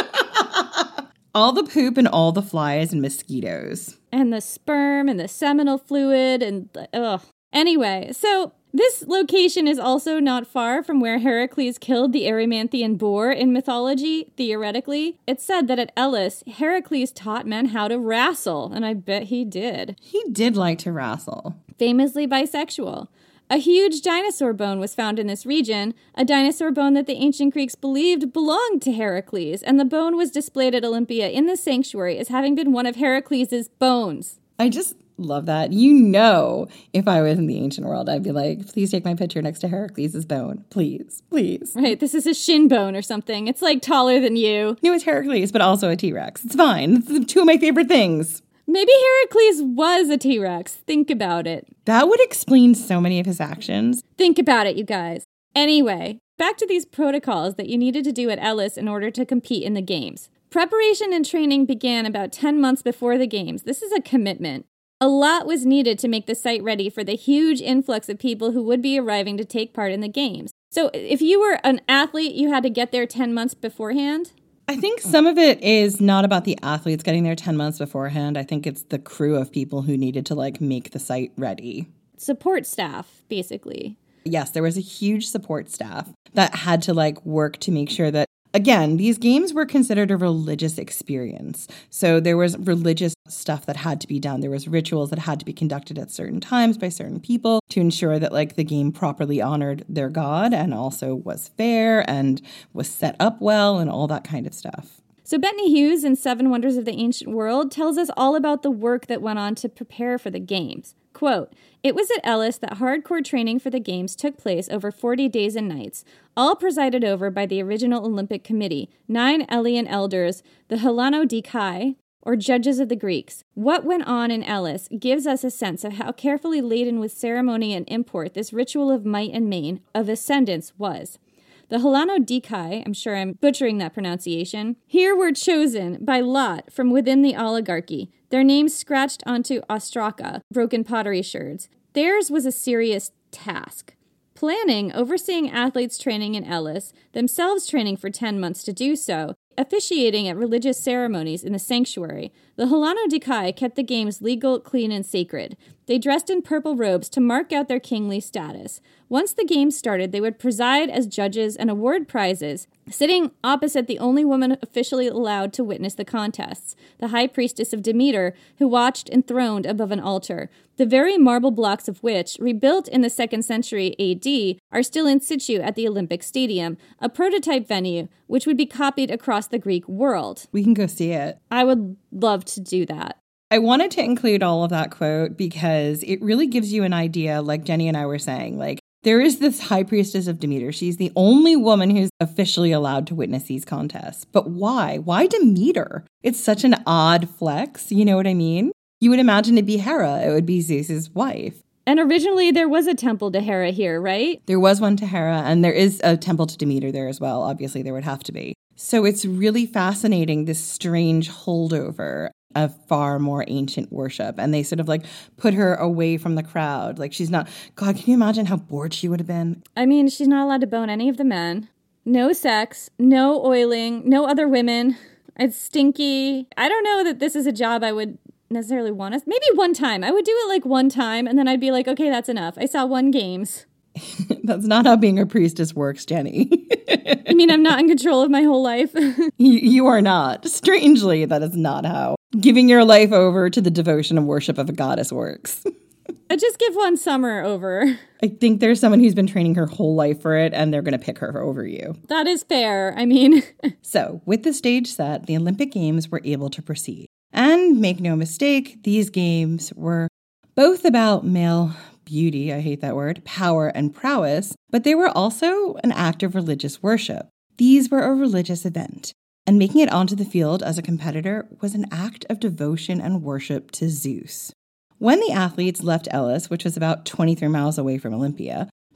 All the poop and all the flies and mosquitoes. And the sperm and the seminal fluid and, ugh. Anyway, so this location is also not far from where Heracles killed the Erymanthian boar in mythology, theoretically. It's said that at Elis, Heracles taught men how to wrestle, and I bet he did. He did like to wrestle. Famously bisexual. A huge dinosaur bone was found in this region, a dinosaur bone that the ancient Greeks believed belonged to Heracles, and the bone was displayed at Olympia in the sanctuary as having been one of Heracles' bones. I just love that. You know, if I was in the ancient world, I'd be like, please take my picture next to Heracles' bone. Please, please. Right, this is a shin bone or something. It's like taller than you. No, it's Heracles, but also a T-Rex. It's fine. It's two of my favorite things. Maybe Heracles was a T-Rex. Think about it. That would explain so many of his actions. Think about it, you guys. Anyway, back to these protocols that you needed to do at Elis in order to compete in the games. Preparation and training began about ten months before the games. This is a commitment. A lot was needed to make the site ready for the huge influx of people who would be arriving to take part in the games. So if you were an athlete, you had to get there ten months beforehand? I think some of it is not about the athletes getting there ten months beforehand. I think it's the crew of people who needed to, like, make the site ready. Support staff, basically. Yes, there was a huge support staff that had to, like, work to make sure that, again, these games were considered a religious experience. So there was religious stuff that had to be done. There was rituals that had to be conducted at certain times by certain people to ensure that, like, the game properly honored their god and also was fair and was set up well and all that kind of stuff. So Bettany Hughes in Seven Wonders of the Ancient World tells us all about the work that went on to prepare for the games. Quote, "It was at Elis that hardcore training for the games took place over forty days and nights, all presided over by the original Olympic Committee, nine Elian elders, the Hellanodikai, or judges of the Greeks. What went on in Elis gives us a sense of how carefully laden with ceremony and import this ritual of might and main, of ascendance, was. The Hellanodikai, I'm sure I'm butchering that pronunciation, here were chosen by lot from within the oligarchy, their names scratched onto ostraka, broken pottery sherds. Theirs was a serious task. Planning, overseeing athletes training in Elis, themselves training for ten months to do so, officiating at religious ceremonies in the sanctuary. The Hellanodikai kept the games legal, clean, and sacred. They dressed in purple robes to mark out their kingly status. Once the games started, they would preside as judges and award prizes, sitting opposite the only woman officially allowed to witness the contests, the high priestess of Demeter, who watched enthroned above an altar, the very marble blocks of which, rebuilt in the second century A D, are still in situ at the Olympic Stadium, a prototype venue which would be copied across the Greek world. We can go see it. I would love to do that. I wanted to include all of that quote because it really gives you an idea, like Jenny and I were saying, like, there is this high priestess of Demeter. She's the only woman who's officially allowed to witness these contests. But why? Why Demeter? It's such an odd flex, you know what I mean? You would imagine it'd be Hera. It would be Zeus's wife. And originally there was a temple to Hera here, right? There was one to Hera, and there is a temple to Demeter there as well. Obviously, there would have to be. So it's really fascinating, this strange holdover of far more ancient worship. And they sort of like put her away from the crowd. Like she's not, God, can you imagine how bored she would have been? I mean, she's not allowed to bone any of the men. No sex, no oiling, no other women. It's stinky. I don't know that this is a job I would necessarily want us. Maybe one time. I would do it like one time and then I'd be like, okay, that's enough. I saw one games. That's not how being a priestess works, Jenny. I mean, I'm not in control of my whole life. you, you are not. Strangely, that is not how giving your life over to the devotion and worship of a goddess works. I just give one summer over. I think there's someone who's been training her whole life for it, and they're going to pick her over you. That is fair. I mean... So, with the stage set, the Olympic Games were able to proceed. And make no mistake, these games were both about male beauty, I hate that word, power and prowess, but they were also an act of religious worship. These were a religious event, and making it onto the field as a competitor was an act of devotion and worship to Zeus. When the athletes left Elis, which was about twenty-three miles away from Olympia,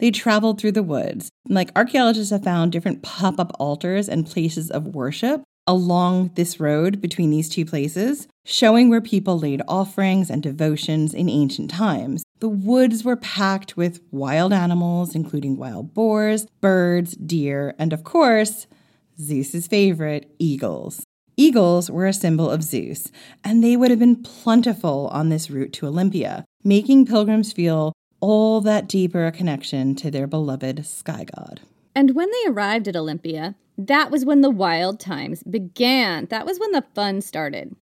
they traveled through the woods. Like, archaeologists have found different pop-up altars and places of worship along this road between these two places, showing where people laid offerings and devotions in ancient times. The woods were packed with wild animals, including wild boars, birds, deer, and of course, Zeus's favorite, eagles. Eagles were a symbol of Zeus, and they would have been plentiful on this route to Olympia, making pilgrims feel all that deeper a connection to their beloved sky god. And when they arrived at Olympia, that was when the wild times began. That was when the fun started.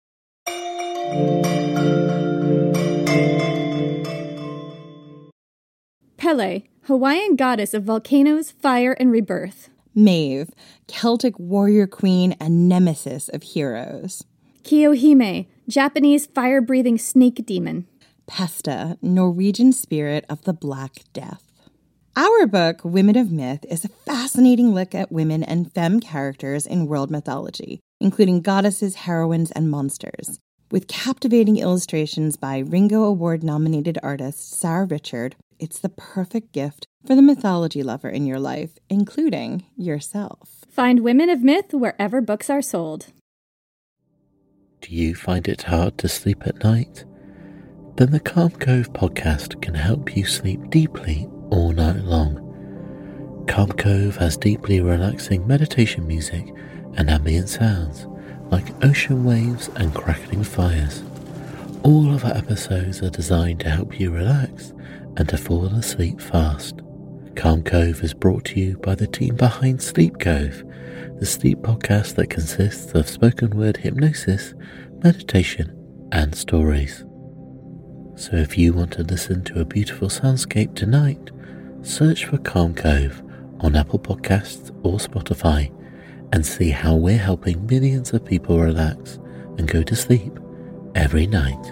Pele, Hawaiian goddess of volcanoes, fire, and rebirth. Maeve, Celtic warrior queen and nemesis of heroes. Kiyohime, Japanese fire-breathing snake demon. Pesta, Norwegian spirit of the Black Death. Our book, Women of Myth, is a fascinating look at women and femme characters in world mythology, including goddesses, heroines, and monsters. With captivating illustrations by Ringo Award-nominated artist Sarah Richard, it's the perfect gift for the mythology lover in your life, including yourself. Find Women of Myth wherever books are sold. Do you find it hard to sleep at night? Then the Calm Cove podcast can help you sleep deeply all night long. Calm Cove has deeply relaxing meditation music and ambient sounds like ocean waves and crackling fires. All of our episodes are designed to help you relax and to fall asleep fast. Calm Cove is brought to you by the team behind Sleep Cove, the sleep podcast that consists of spoken word hypnosis, meditation, and stories. So if you want to listen to a beautiful soundscape tonight, search for Calm Cove on Apple Podcasts or Spotify and see how we're helping millions of people relax and go to sleep every night.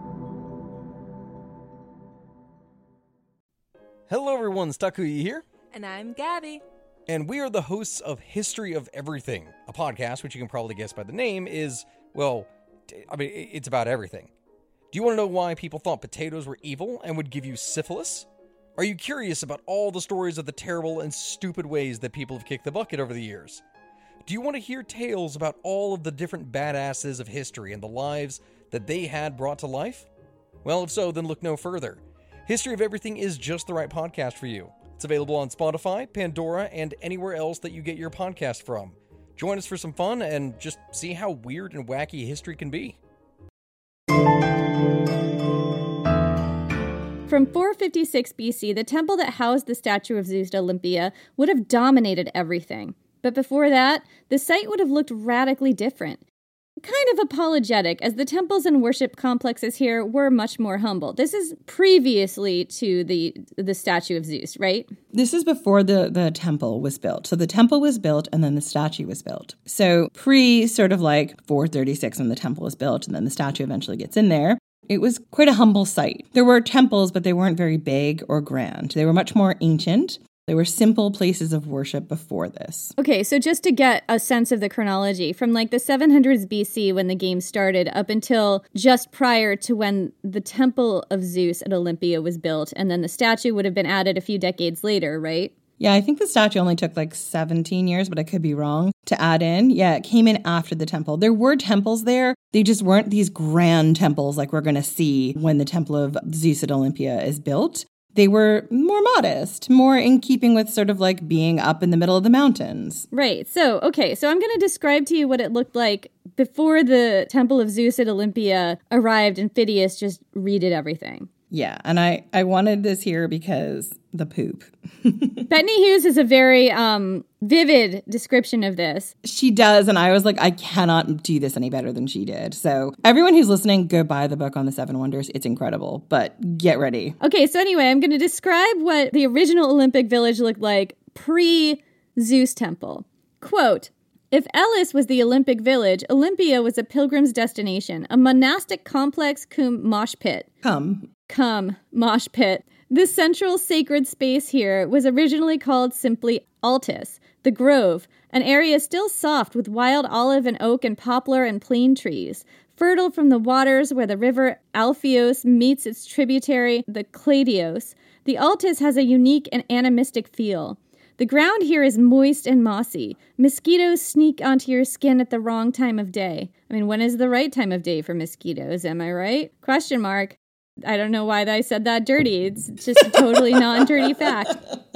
Hello everyone, Stakuyi here. And I'm Gabby. And we are the hosts of History of Everything, a podcast which you can probably guess by the name is, well, I mean, it's about everything. Do you want to know why people thought potatoes were evil and would give you syphilis? Are you curious about all the stories of the terrible and stupid ways that people have kicked the bucket over the years? Do you want to hear tales about all of the different badasses of history and the lives that they had brought to life? Well, if so, then look no further. History of Everything is just the right podcast for you. It's available on Spotify, Pandora, and anywhere else that you get your podcast from. Join us for some fun and just see how weird and wacky history can be. From four fifty-six B C, the temple that housed the statue of Zeus at Olympia would have dominated everything. But before that, the site would have looked radically different. Kind of apologetic, as the temples and worship complexes here were much more humble. This is previously to the the statue of Zeus, right? This is before the, the temple was built. So the temple was built and then the statue was built. So pre sort of like four thirty-six when the temple was built and then the statue eventually gets in there. It was quite a humble site. There were temples, but they weren't very big or grand. They were much more ancient. They were simple places of worship before this. Okay, so just to get a sense of the chronology, from like the seven hundreds B C when the game started up until just prior to when the Temple of Zeus at Olympia was built, and then the statue would have been added a few decades later, right? Yeah, I think the statue only took like seventeen years, but I could be wrong, to add in. Yeah, it came in after the temple. There were temples there. They just weren't these grand temples like we're going to see when the Temple of Zeus at Olympia is built. They were more modest, more in keeping with sort of like being up in the middle of the mountains. Right. So, okay. So I'm going to describe to you what it looked like before the Temple of Zeus at Olympia arrived and Phidias just redid everything. Yeah. And I, I wanted this here because the poop. Bettany Hughes is a very um, vivid description of this. She does. And I was like, I cannot do this any better than she did. So everyone who's listening, go buy the book on the Seven Wonders. It's incredible. But get ready. Okay. So anyway, I'm going to describe what the original Olympic Village looked like pre-Zeus Temple. Quote, "If Elis was the Olympic Village, Olympia was a pilgrim's destination, a monastic complex cum mosh pit." Come. Come, mosh pit. The central sacred space here was originally called simply Altus, the Grove, an area still soft with wild olive and oak and poplar and plane trees, fertile from the waters where the river Alpheus meets its tributary, the Cladios. The Altus has a unique and animistic feel. The ground here is moist and mossy. Mosquitoes sneak onto your skin at the wrong time of day. I mean, when is the right time of day for mosquitoes? Am I right? Question mark. I don't know why I said that dirty. It's just a totally non-dirty fact.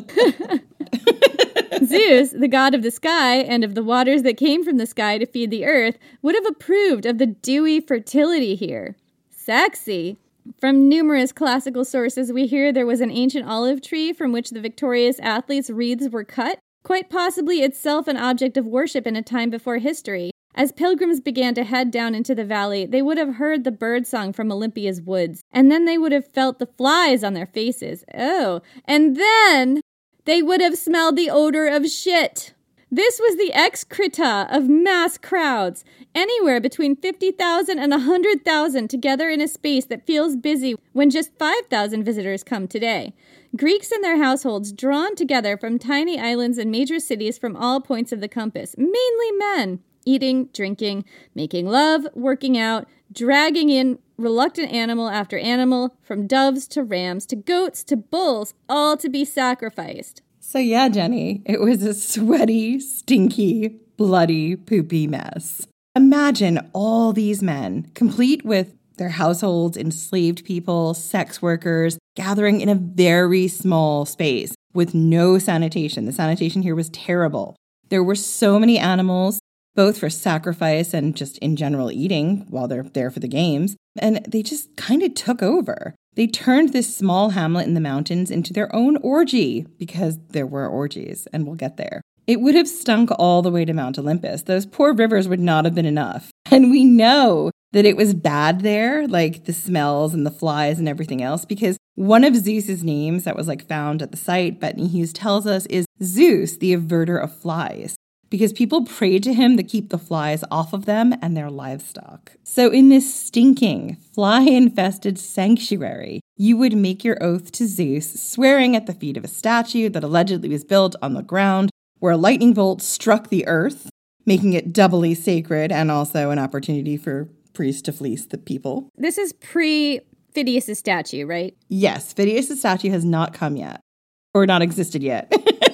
Zeus, the god of the sky and of the waters that came from the sky to feed the earth, would have approved of the dewy fertility here. Sexy. From numerous classical sources, we hear there was an ancient olive tree from which the victorious athletes' wreaths were cut, quite possibly itself an object of worship in a time before history. As pilgrims began to head down into the valley, they would have heard the birdsong from Olympia's woods, and then they would have felt the flies on their faces. Oh, and then they would have smelled the odor of shit. This was the excreta of mass crowds, anywhere between fifty thousand and one hundred thousand together in a space that feels busy when just five thousand visitors come today. Greeks and their households drawn together from tiny islands and major cities from all points of the compass, mainly men, eating, drinking, making love, working out, dragging in reluctant animal after animal, from doves to rams to goats to bulls, all to be sacrificed. So yeah, Jenny, it was a sweaty, stinky, bloody, poopy mess. Imagine all these men, complete with their households, enslaved people, sex workers, gathering in a very small space with no sanitation. The sanitation here was terrible. There were so many animals, both for sacrifice and just in general eating while they're there for the games, and they just kind of took over. They turned this small hamlet in the mountains into their own orgy, because there were orgies, and we'll get there. It would have stunk all the way to Mount Olympus. Those poor rivers would not have been enough. And we know that it was bad there, like the smells and the flies and everything else, because one of Zeus's names that was like found at the site, Bettany Hughes tells us, is Zeus, the averter of flies, because people prayed to him to keep the flies off of them and their livestock. So in this stinking, fly-infested sanctuary, you would make your oath to Zeus, swearing at the feet of a statue that allegedly was built on the ground where a lightning bolt struck the earth, making it doubly sacred and also an opportunity for priests to fleece the people. This is pre-Phidias' statue, right? Yes, Phidias' statue has not come yet, or not existed yet.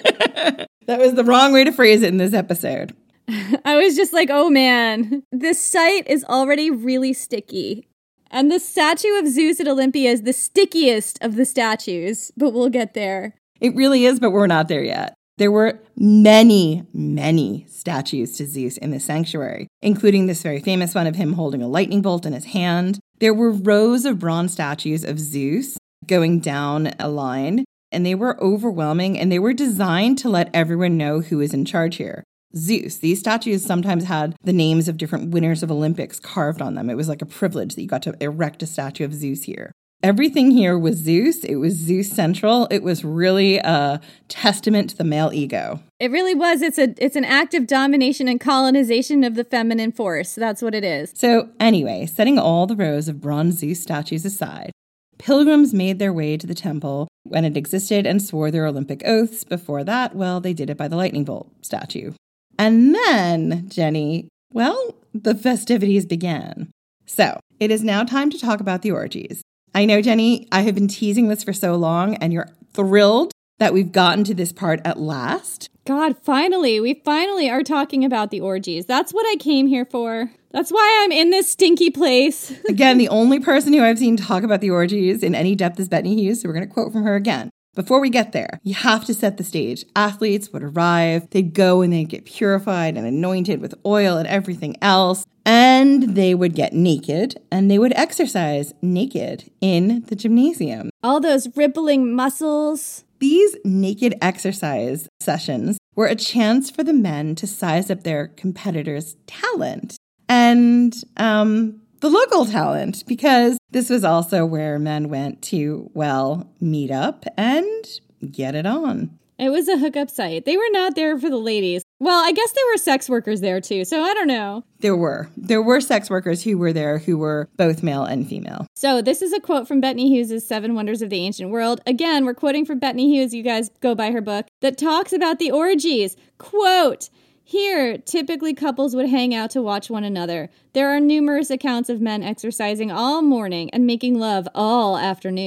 That was the wrong way to phrase it in this episode. I was just like, oh man, this site is already really sticky. And the statue of Zeus at Olympia is the stickiest of the statues, but we'll get there. It really is, but we're not there yet. There were many, many statues to Zeus in the sanctuary, including this very famous one of him holding a lightning bolt in his hand. There were rows of bronze statues of Zeus going down a line, and they were overwhelming, and they were designed to let everyone know who is in charge here. Zeus. These statues sometimes had the names of different winners of Olympics carved on them. It was like a privilege that you got to erect a statue of Zeus here. Everything here was Zeus. It was Zeus central. It was really a testament to the male ego. It really was. It's a it's an act of domination and colonization of the feminine force. That's what it is. So anyway, setting all the rows of bronze Zeus statues aside, pilgrims made their way to the temple when it existed and swore their Olympic oaths. Before that, well, they did it by the lightning bolt statue. And then, Jenny, well, the festivities began. So it is now time to talk about the orgies. I know, Jenny, I have been teasing this for so long, and you're thrilled that we've gotten to this part at last. God, finally, we finally are talking about the orgies. That's what I came here for. That's why I'm in this stinky place. Again, the only person who I've seen talk about the orgies in any depth is Bettany Hughes, so we're going to quote from her again. Before we get there, you have to set the stage. Athletes would arrive, they'd go and they'd get purified and anointed with oil and everything else, and they would get naked, and they would exercise naked in the gymnasium. All those rippling muscles. These naked exercise sessions were a chance for the men to size up their competitors' talent and um, the local talent, because this was also where men went to, well, meet up and get it on. It was a hookup site. They were not there for the ladies. Well, I guess there were sex workers there too, so I don't know. There were. There were sex workers who were there who were both male and female. So this is a quote from Bettany Hughes' Seven Wonders of the Ancient World. Again, we're quoting from Bettany Hughes. You guys go buy her book that talks about the orgies. Quote, "Here, typically couples would hang out to watch one another. There are numerous accounts of men exercising all morning and making love all afternoon.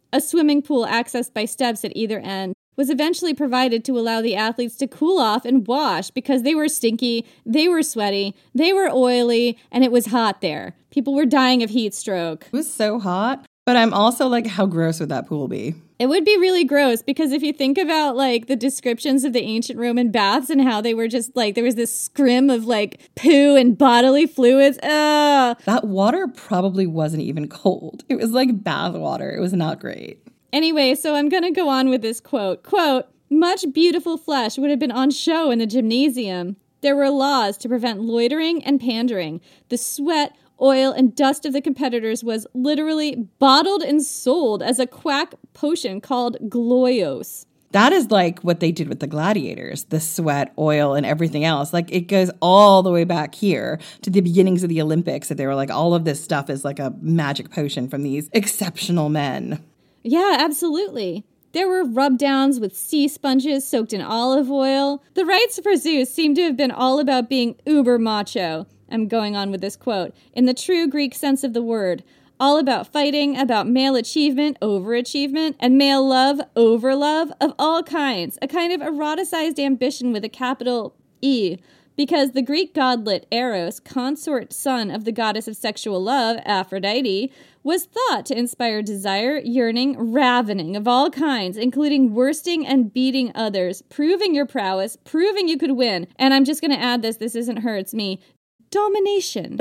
A swimming pool accessed by steps at either end was eventually provided to allow the athletes to cool off and wash because they were stinky, they were sweaty, they were oily, and it was hot there. People were dying of heat stroke. It was so hot, but I'm also like, how gross would that pool be? It would be really gross because if you think about like the descriptions of the ancient Roman baths and how they were just like, there was this scrim of like poo and bodily fluids. Ugh. That water probably wasn't even cold. It was like bath water. It was not great. Anyway, so I'm going to go on with this quote. Quote, much beautiful flesh would have been on show in the gymnasium. There were laws to prevent loitering and pandering. The sweat, oil, and dust of the competitors was literally bottled and sold as a quack potion called gloios. That is like what they did with the gladiators, the sweat, oil, and everything else. Like it goes all the way back here to the beginnings of the Olympics that they were like, all of this stuff is like a magic potion from these exceptional men. Yeah, absolutely. There were rub-downs with sea sponges soaked in olive oil. The rites for Zeus seem to have been all about being uber macho. I'm going on with this quote. In the true Greek sense of the word, all about fighting, about male achievement, overachievement, and male love, overlove, of all kinds. A kind of eroticized ambition with a capital E. Because the Greek godlet Eros, consort son of the goddess of sexual love, Aphrodite, was thought to inspire desire, yearning, ravening of all kinds, including worsting and beating others, proving your prowess, proving you could win. And I'm just going to add this, this isn't her, it's me. Domination.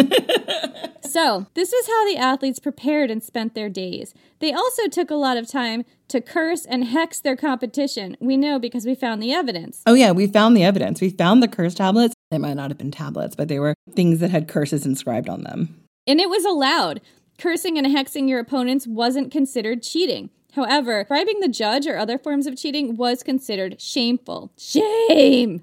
So, this is how the athletes prepared and spent their days. They also took a lot of time to curse and hex their competition. We know because we found the evidence. Oh yeah, we found the evidence. We found the curse tablets. They might not have been tablets, but they were things that had curses inscribed on them. And it was allowed. Cursing and hexing your opponents wasn't considered cheating. However, bribing the judge or other forms of cheating was considered shameful. Shame!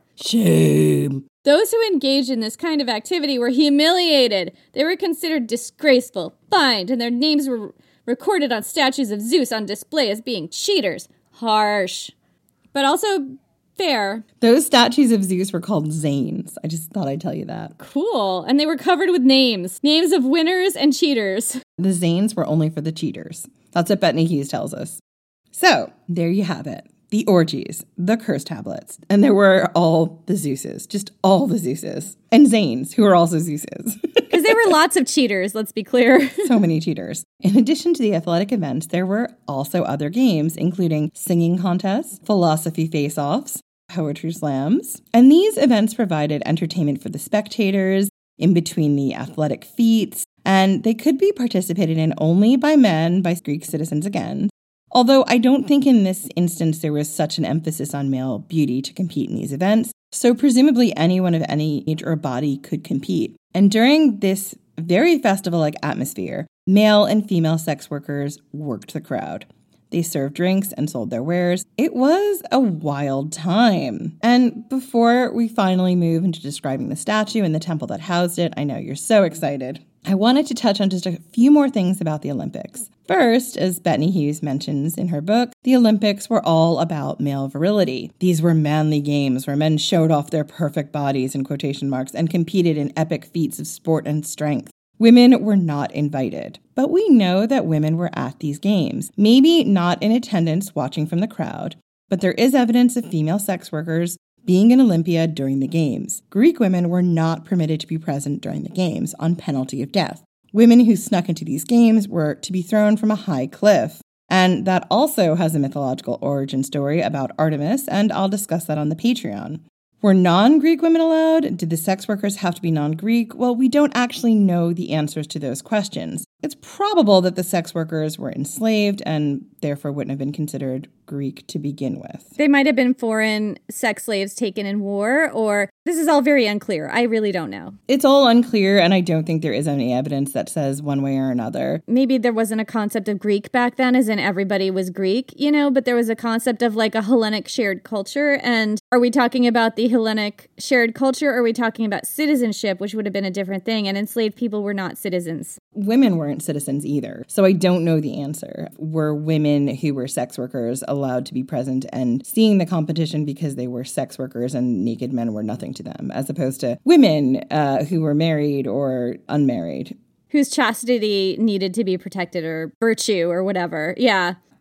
Shame! Those who engaged in this kind of activity were humiliated. They were considered disgraceful, fined, and their names were recorded on statues of Zeus on display as being cheaters. Harsh. But also fair. Those statues of Zeus were called Zanes. I just thought I'd tell you that. Cool. And they were covered with names. Names of winners and cheaters. The Zanes were only for the cheaters. That's what Bettany Hughes tells us. So, there you have it. The orgies, the curse tablets, and there were all the Zeuses, just all the Zeuses, and Zanes, who are also Zeuses. Because there were lots of cheaters, let's be clear. So many cheaters. In addition to the athletic events, there were also other games, including singing contests, philosophy face-offs, poetry slams, and these events provided entertainment for the spectators in between the athletic feats, and they could be participated in only by men, by Greek citizens again. Although I don't think in this instance there was such an emphasis on male beauty to compete in these events, so presumably anyone of any age or body could compete. And during this very festival-like atmosphere, male and female sex workers worked the crowd. They served drinks and sold their wares. It was a wild time. And before we finally move into describing the statue and the temple that housed it, I know you're so excited, I wanted to touch on just a few more things about the Olympics. First, as Bettany Hughes mentions in her book, the Olympics were all about male virility. These were manly games where men showed off their perfect bodies in quotation marks and competed in epic feats of sport and strength. Women were not invited, but we know that women were at these games, maybe not in attendance watching from the crowd, but there is evidence of female sex workers being in Olympia during the games. Greek women were not permitted to be present during the games on penalty of death. Women who snuck into these games were to be thrown from a high cliff. And that also has a mythological origin story about Artemis, and I'll discuss that on the Patreon. Were non-Greek women allowed? Did the sex workers have to be non-Greek? Well, we don't actually know the answers to those questions. It's probable that the sex workers were enslaved and therefore wouldn't have been considered Greek to begin with. They might have been foreign sex slaves taken in war, or this is all very unclear. I really don't know. It's all unclear, and I don't think there is any evidence that says one way or another. Maybe there wasn't a concept of Greek back then, as in everybody was Greek, you know, but there was a concept of like a Hellenic shared culture. And are we talking about the Hellenic shared culture, or are we talking about citizenship, which would have been a different thing, and enslaved people were not citizens? Women weren't citizens either, so I don't know the answer. Were women who were sex workers allowed to be present and seeing the competition because they were sex workers and naked men were nothing to them, as opposed to women uh, who were married or unmarried? Whose chastity needed to be protected, or virtue or whatever. Yeah.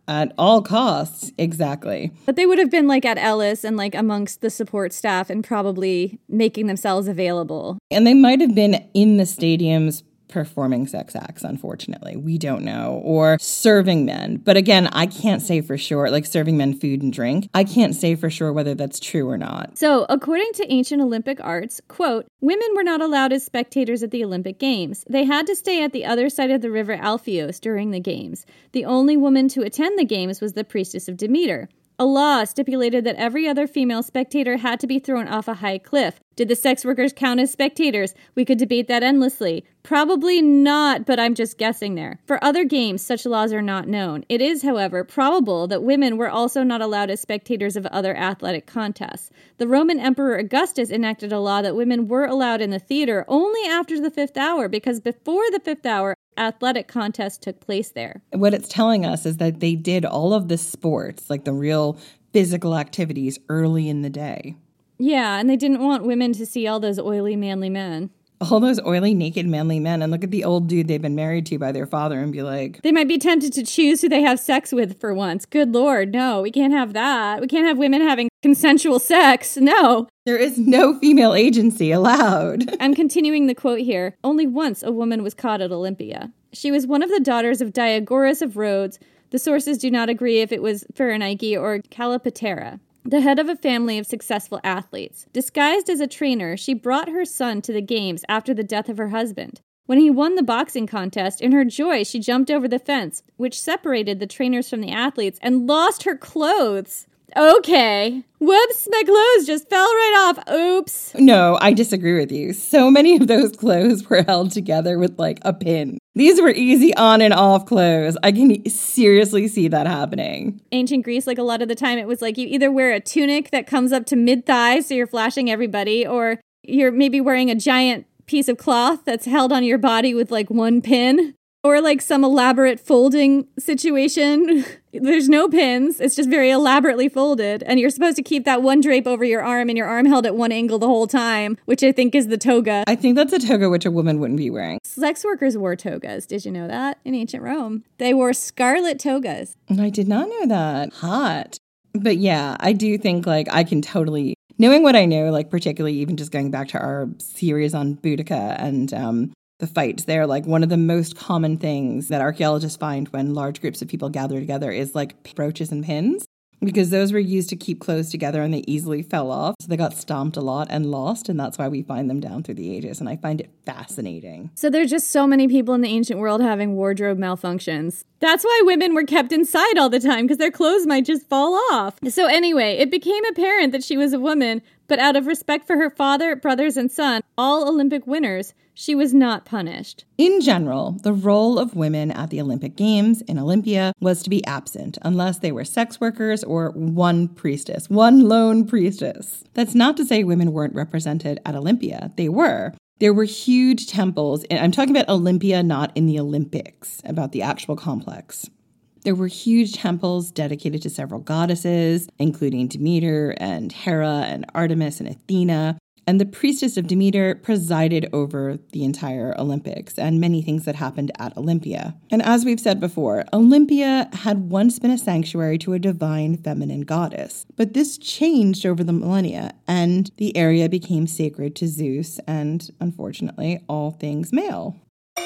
At all costs, exactly. But they would have been like at Ellis and like amongst the support staff and probably making themselves available. And they might have been in the stadiums performing sex acts, unfortunately. We don't know. Or serving men. But again, I can't say for sure, like serving men food and drink. I can't say for sure whether that's true or not. So, according to ancient Olympic arts, quote, women were not allowed as spectators at the Olympic Games. They had to stay at the other side of the river Alpheus during the Games. The only woman to attend the Games was the priestess of Demeter. A law stipulated that every other female spectator had to be thrown off a high cliff. Did the sex workers count as spectators? We could debate that endlessly. Probably not, but I'm just guessing there. For other games, such laws are not known. It is, however, probable that women were also not allowed as spectators of other athletic contests. The Roman Emperor Augustus enacted a law that women were allowed in the theater only after the fifth hour, because before the fifth hour, athletic contests took place there. What it's telling us is that they did all of the sports, like the real physical activities, early in the day. Yeah, and they didn't want women to see all those oily, manly men. All those oily, naked, manly men, and look at the old dude they've been married to by their father and be like... They might be tempted to choose who they have sex with for once. Good Lord, no, we can't have that. We can't have women having consensual sex, no. There is no female agency allowed. I'm continuing the quote here. Only once a woman was caught at Olympia. She was one of the daughters of Diagoras of Rhodes. The sources do not agree if it was Pherenike or Calopatera, the head of a family of successful athletes. Disguised as a trainer, she brought her son to the games after the death of her husband. When he won the boxing contest, in her joy, she jumped over the fence, which separated the trainers from the athletes, and lost her clothes. Okay. Whoops, my clothes just fell right off. Oops. No, I disagree with you. So many of those clothes were held together with like a pin. These were easy on and off clothes. I can seriously see that happening. Ancient Greece, like a lot of the time, it was like you either wear a tunic that comes up to mid-thigh, so you're flashing everybody, or you're maybe wearing a giant piece of cloth that's held on your body with like one pin. Or like some elaborate folding situation. There's no pins. It's just very elaborately folded. And you're supposed to keep that one drape over your arm and your arm held at one angle the whole time, which I think is the toga. I think that's a toga which a woman wouldn't be wearing. Sex workers wore togas. Did you know that? In ancient Rome. They wore scarlet togas. I did not know that. Hot. But yeah, I do think like I can totally... Knowing what I know, like particularly even just going back to our series on Boudica and... um the fights there, like one of the most common things that archaeologists find when large groups of people gather together is like brooches and pins, because those were used to keep clothes together and they easily fell off. So they got stomped a lot and lost, and that's why we find them down through the ages. And I find it fascinating. So there's just so many people in the ancient world having wardrobe malfunctions. That's why women were kept inside all the time, because their clothes might just fall off. So anyway, it became apparent that she was a woman, but out of respect for her father, brothers, and son, all Olympic winners, she was not punished. In general, the role of women at the Olympic Games in Olympia was to be absent, unless they were sex workers or one priestess, one lone priestess. That's not to say women weren't represented at Olympia. They were. There were huge temples, and I'm talking about Olympia, not in the Olympics, about the actual complex. There were huge temples dedicated to several goddesses, including Demeter and Hera and Artemis and Athena. And the priestess of Demeter presided over the entire Olympics and many things that happened at Olympia. And as we've said before, Olympia had once been a sanctuary to a divine feminine goddess. But this changed over the millennia, and the area became sacred to Zeus and, unfortunately, all things male.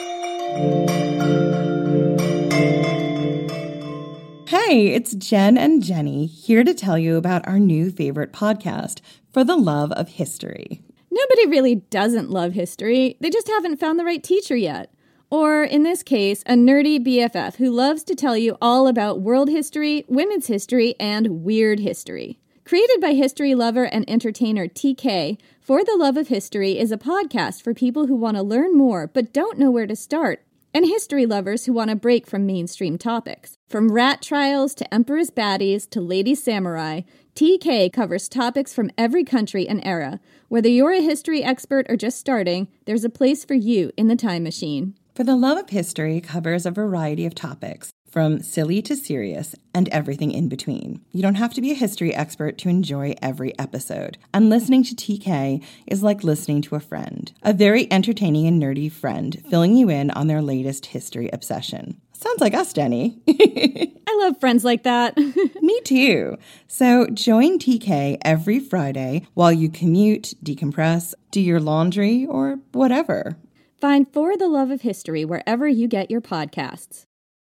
Hey, it's Jen and Jenny here to tell you about our new favorite podcast, For the Love of History. Nobody really doesn't love history. They just haven't found the right teacher yet. Or, in this case, a nerdy B F F who loves to tell you all about world history, women's history, and weird history. Created by history lover and entertainer T K, For the Love of History is a podcast for people who want to learn more but don't know where to start, and history lovers who want to break from mainstream topics. From rat trials to emperor's baddies to lady samurai, T K covers topics from every country and era. Whether you're a history expert or just starting, there's a place for you in the time machine. For the Love of History covers a variety of topics, from silly to serious and everything in between. You don't have to be a history expert to enjoy every episode. And listening to T K is like listening to a friend, a very entertaining and nerdy friend filling you in on their latest history obsession. Sounds like us, Jenny. I love friends like that. Me too. So join T K every Friday while you commute, decompress, do your laundry, or whatever. Find For the Love of History wherever you get your podcasts.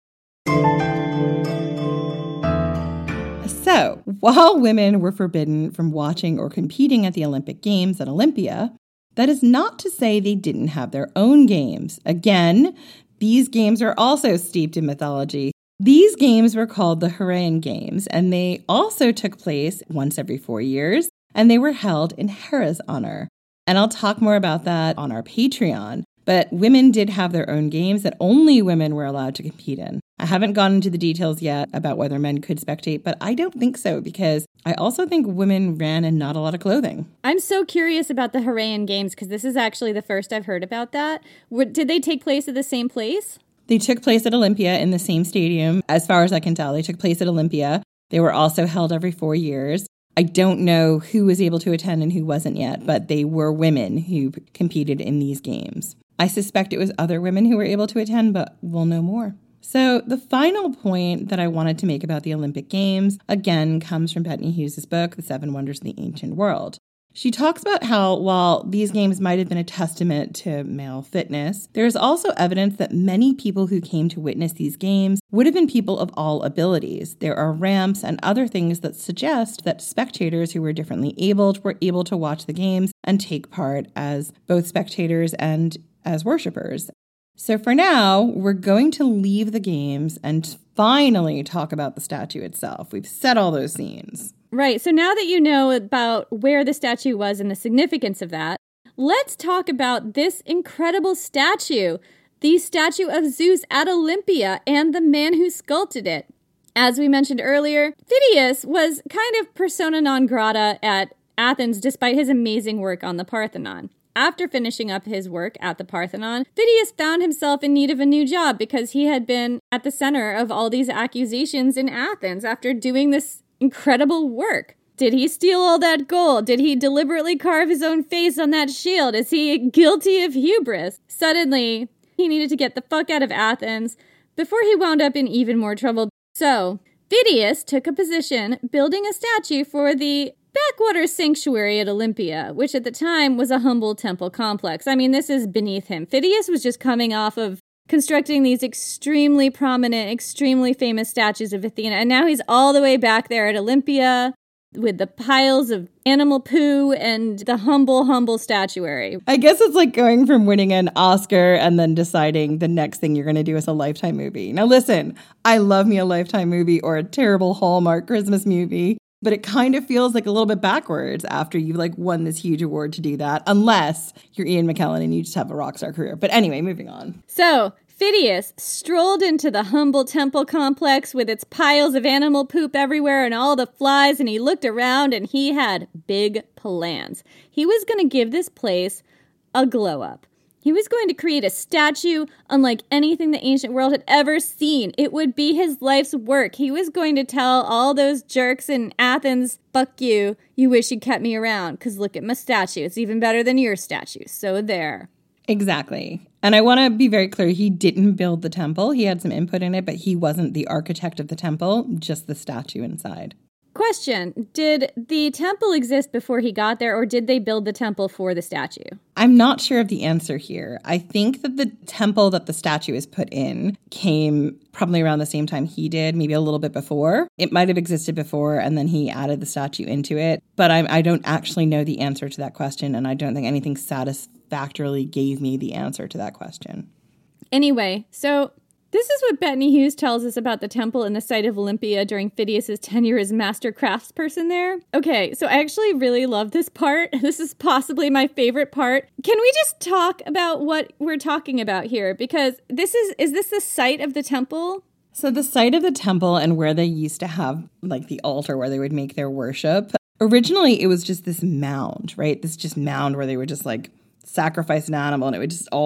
So, while women were forbidden from watching or competing at the Olympic Games at Olympia, that is not to say they didn't have their own games. Again, these games are also steeped in mythology. These games were called the Heraean Games, and they also took place once every four years, and they were held in Hera's honor. And I'll talk more about that on our Patreon. But women did have their own games that only women were allowed to compete in. I haven't gone into the details yet about whether men could spectate, but I don't think so because I also think women ran in not a lot of clothing. I'm so curious about the Heraean Games because this is actually the first I've heard about that. Did they take place at the same place? They took place at Olympia in the same stadium. As far as I can tell, they took place at Olympia. They were also held every four years. I don't know who was able to attend and who wasn't yet, but they were women who competed in these games. I suspect it was other women who were able to attend, but we'll know more. So the final point that I wanted to make about the Olympic Games, again, comes from Bettany Hughes' book, The Seven Wonders of the Ancient World. She talks about how, while these games might have been a testament to male fitness, there is also evidence that many people who came to witness these games would have been people of all abilities. There are ramps and other things that suggest that spectators who were differently abled were able to watch the games and take part as both spectators and as worshipers. So for now, we're going to leave the games and finally talk about the statue itself. We've set all those scenes. Right. So now that you know about where the statue was and the significance of that, let's talk about this incredible statue, the statue of Zeus at Olympia and the man who sculpted it. As we mentioned earlier, Phidias was kind of persona non grata at Athens despite his amazing work on the Parthenon. After finishing up his work at the Parthenon, Phidias found himself in need of a new job because he had been at the center of all these accusations in Athens after doing this incredible work. Did he steal all that gold? Did he deliberately carve his own face on that shield? Is he guilty of hubris? Suddenly, he needed to get the fuck out of Athens before he wound up in even more trouble. So, Phidias took a position building a statue for the backwater sanctuary at Olympia, which at the time was a humble temple complex. I mean, this is beneath him. Phidias was just coming off of constructing these extremely prominent, extremely famous statues of Athena, and now he's all the way back there at Olympia with the piles of animal poo and the humble, humble statuary. I guess it's like going from winning an Oscar and then deciding the next thing you're going to do is a Lifetime movie. Now listen, I love me a Lifetime movie or a terrible Hallmark Christmas movie, but it kind of feels like a little bit backwards after you've like won this huge award to do that, unless you're Ian McKellen and you just have a rock star career. But anyway, moving on. So, Phidias strolled into the humble temple complex with its piles of animal poop everywhere and all the flies, and he looked around and he had big plans. He was going to give this place a glow up. He was going to create a statue unlike anything the ancient world had ever seen. It would be his life's work. He was going to tell all those jerks in Athens, fuck you, you wish you kept me around, because look at my statue. It's even better than your statue. So there. Exactly. And I want to be very clear, he didn't build the temple. He had some input in it, but he wasn't the architect of the temple, just the statue inside. Question, did the temple exist before he got there, or did they build the temple for the statue? I'm not sure of the answer here. I think that the temple that the statue is put in came probably around the same time he did, maybe a little bit before. It might have existed before, and then he added the statue into it. But I, I don't actually know the answer to that question, and I don't think anything satisfactorily gave me the answer to that question. Anyway, so this is what Bettany Hughes tells us about the temple and the site of Olympia during Phidias' tenure as master craftsperson there. Okay, so I actually really love this part. This is possibly my favorite part. Can we just talk about what we're talking about here? Because this is, is this the site of the temple? So the site of the temple and where they used to have like the altar where they would make their worship, originally it was just this mound, right? This just mound where they would just like sacrifice an animal and it would just all like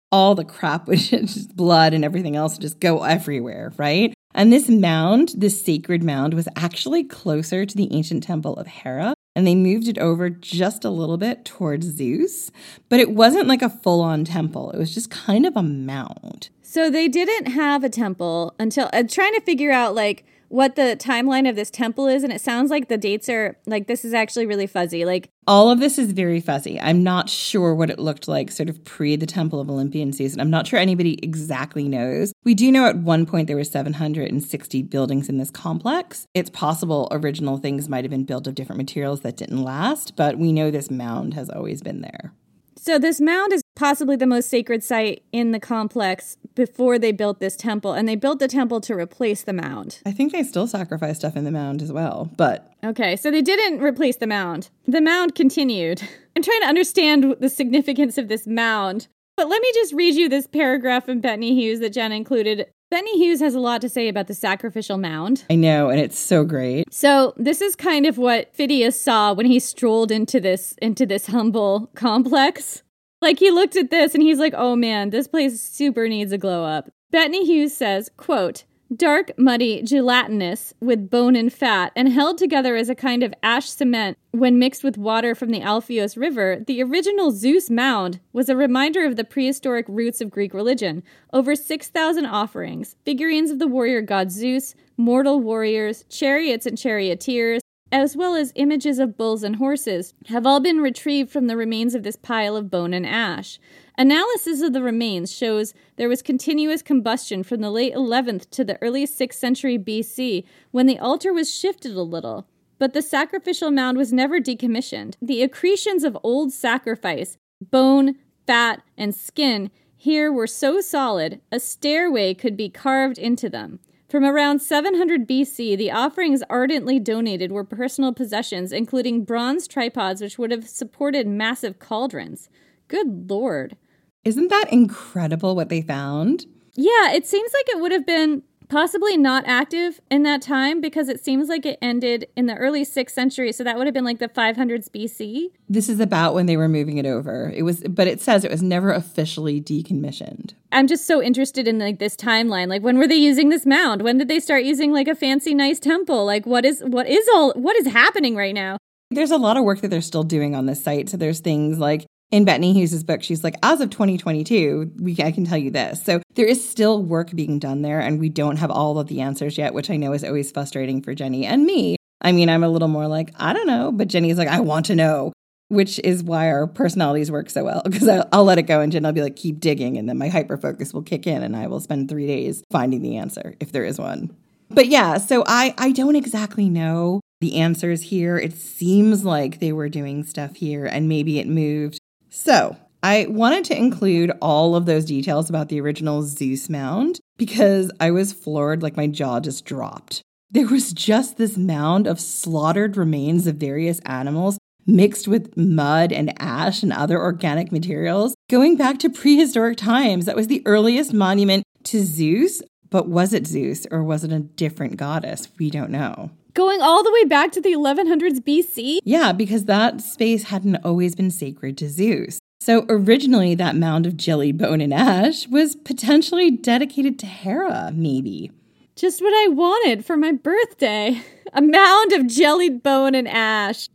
all the crap would just blood and everything else would just go everywhere, right? And this mound, this sacred mound, was actually closer to the ancient temple of Hera, and they moved it over just a little bit towards Zeus. But it wasn't like a full-on temple. It was just kind of a mound. So they didn't have a temple until, I'm trying to figure out, like, what the timeline of this temple is, and it sounds like the dates are, like, this is actually really fuzzy. Like, all of this is very fuzzy. I'm not sure what it looked like sort of pre the Temple of Olympian season. I'm not sure anybody exactly knows. We do know at one point there were seven hundred sixty buildings in this complex. It's possible original things might have been built of different materials that didn't last, but we know this mound has always been there. So this mound is possibly the most sacred site in the complex before they built this temple, and they built the temple to replace the mound. I think they still sacrifice stuff in the mound as well, but... Okay, so they didn't replace the mound. The mound continued. I'm trying to understand the significance of this mound, but let me just read you this paragraph from Bettany Hughes that Jenna included. Bettany Hughes has a lot to say about the sacrificial mound. I know, and it's so great. So this is kind of what Phidias saw when he strolled into this into this humble complex. Like, he looked at this and he's like, oh man, this place super needs a glow up. Bettany Hughes says, quote, dark, muddy, gelatinous with bone and fat, and held together as a kind of ash cement when mixed with water from the Alpheus River, the original Zeus mound was a reminder of the prehistoric roots of Greek religion. Over six thousand offerings, figurines of the warrior god Zeus, mortal warriors, chariots and charioteers, as well as images of bulls and horses, have all been retrieved from the remains of this pile of bone and ash. Analysis of the remains shows there was continuous combustion from the late eleventh to the early sixth century B C, when the altar was shifted a little. But the sacrificial mound was never decommissioned. The accretions of old sacrifice, bone, fat, and skin, here were so solid, a stairway could be carved into them. From around seven hundred B C, the offerings ardently donated were personal possessions, including bronze tripods which would have supported massive cauldrons. Good Lord. Isn't that incredible what they found? Yeah, it seems like it would have been possibly not active in that time because it seems like it ended in the early sixth century, so that would have been like the five hundreds B C. This is about when they were moving it over. It was, but it says it was never officially decommissioned. I'm just so interested in like this timeline. Like, when were they using this mound? When did they start using like a fancy, nice temple? Like, what is what is all what is happening right now? There's a lot of work that they're still doing on this site. So there's things like in Bettany Hughes' book, she's like, as of twenty twenty-two, we I can tell you this. So there is still work being done there, and we don't have all of the answers yet, which I know is always frustrating for Jenny and me. I mean, I'm a little more like, I don't know, but Jenny's like, I want to know, which is why our personalities work so well, because I'll, I'll let it go, and Jenny will be like, keep digging, and then my hyperfocus will kick in, and I will spend three days finding the answer, if there is one. But yeah, so I, I don't exactly know the answers here. It seems like they were doing stuff here, and maybe it moved. So I wanted to include all of those details about the original Zeus mound because I was floored, like my jaw just dropped. There was just this mound of slaughtered remains of various animals mixed with mud and ash and other organic materials going back to prehistoric times. That was the earliest monument to Zeus. But was it Zeus or was it a different goddess? We don't know. Going all the way back to the eleven hundreds B C? Yeah, because that space hadn't always been sacred to Zeus. So originally that mound of jellied bone and ash was potentially dedicated to Hera, maybe. Just what I wanted for my birthday. A mound of jellied bone and ash.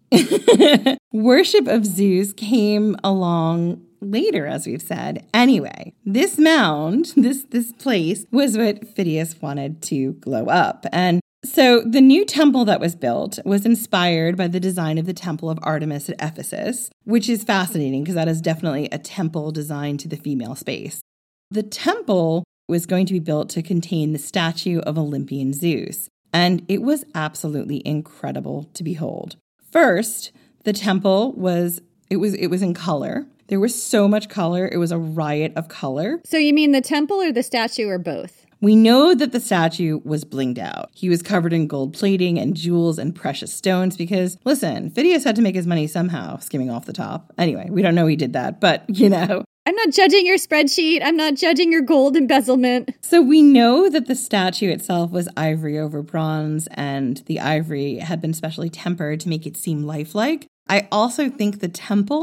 Worship of Zeus came along later, as we've said. Anyway, this mound, this, this place, was what Phidias wanted to glow up. And so the new temple that was built was inspired by the design of the Temple of Artemis at Ephesus, which is fascinating because that is definitely a temple designed to the female space. The temple was going to be built to contain the statue of Olympian Zeus, and it was absolutely incredible to behold. First, the temple was it was it was in color. There was so much color. It was a riot of color. So you mean the temple or the statue or both? We know that the statue was blinged out. He was covered in gold plating and jewels and precious stones because, listen, Phidias had to make his money somehow, skimming off the top. Anyway, we don't know he did that, but, you know. I'm not judging your spreadsheet. I'm not judging your gold embezzlement. So we know that the statue itself was ivory over bronze, and the ivory had been specially tempered to make it seem lifelike. I also think the temple